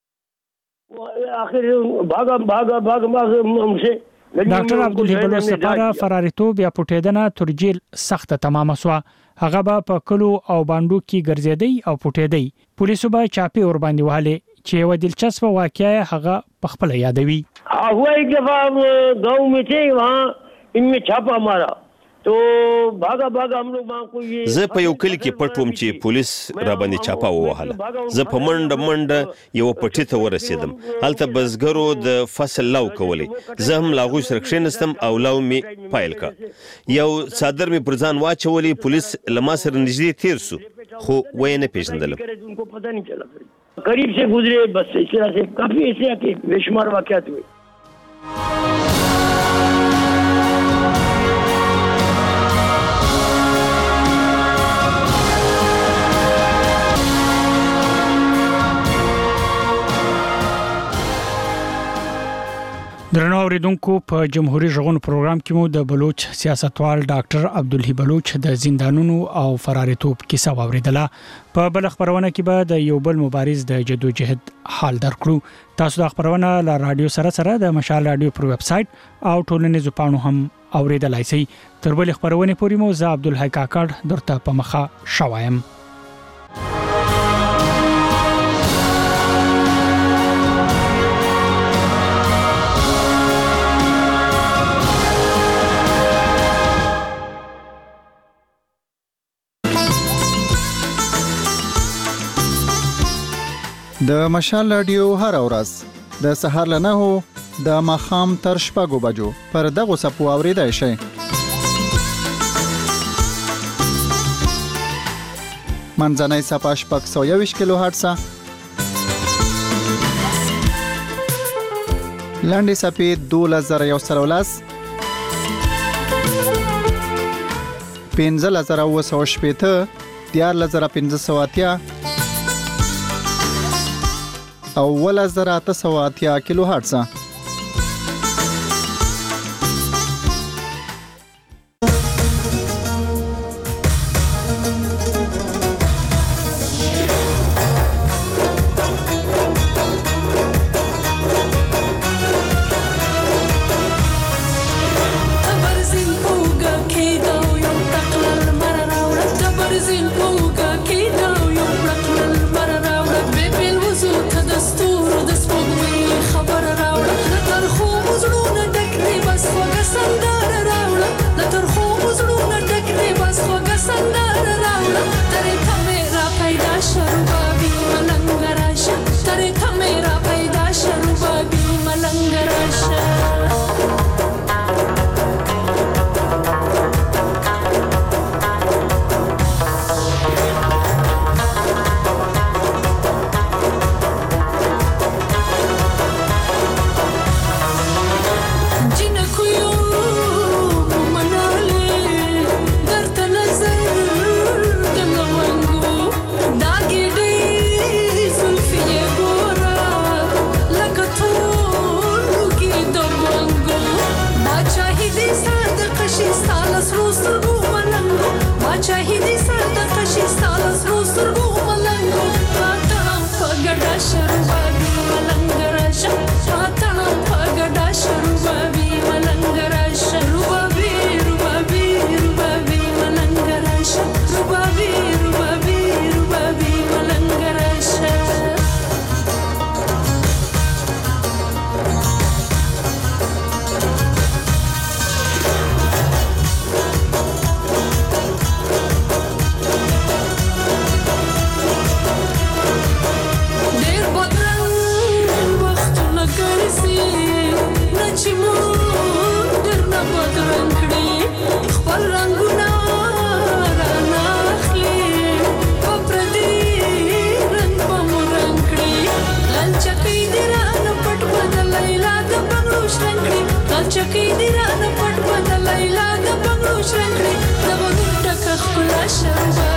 ډاکټر عبدالحی بلوچ لپاره فراریتوب یا پټېدنه تر جیل سخته تمامه سوه. هغه به په کلو او باندو کې ګرځېدی او پټېدی. پولیسو به چاپې ور باندې وهلې چې یوه دلچسپه واقعه هغه پخپله یادوي. हुआ एक दफा गाँव में थे, वहाँ इनमें छापा मारा तो भागा भागा हम लोग वहाँ को ये زه په یو کلی کې پټ وم چې پولیس را باندې چاپه ووهله. زه په منډه منډه یو پټي ته ورسېدم. هلته بزګرو د فصل لو کولی. زه هم له هغوی سره کښېنستم او لو مې پیل کړ. یو څادر مې پر ځان واچولی. پولیس له ما سره نږدې تیر سو خو ویې نه پېژندلم. उनको पता नहीं चला. करीब से गुजरे बस इस तरह से काफी ऐसे के बेशुमार वाकयात हुए. درنو اوریدونکو په جمهوریت ژغورنې پروګرام کې مو د بلوچ سیاستوال ډاکټر عبدالحی بلوچ د زندانونو او فراریتوب کیسه واوریدله. په بل خبرونه کې به د یو بل مبارز د جدوجہد حال درکړو. تاسو د خبرونه له رادیو سره سره د مشال رادیو پر ویب سټ او ټولنیزو پاڼو هم اوریدلای شئ. تر بل خبرونه پورې مو زه عبدالحی کاکړ درته په مخه شوایم. د مشال رادیو هر ورځ د سهار له نهو د ماښام تر شپږو بجو پر دغه سپو اوریدای شئ. منځنۍ صفحه شپږ سوه یوویشت کیلو هرټزه، لنډې صفحې دولس زره یو سل او لس، پنځلس زره اوه سوه شپېته، دیارلس زره پنځه سوه اتیا او ولس زره اته سوه اتیا کیلو هرټزه. Shall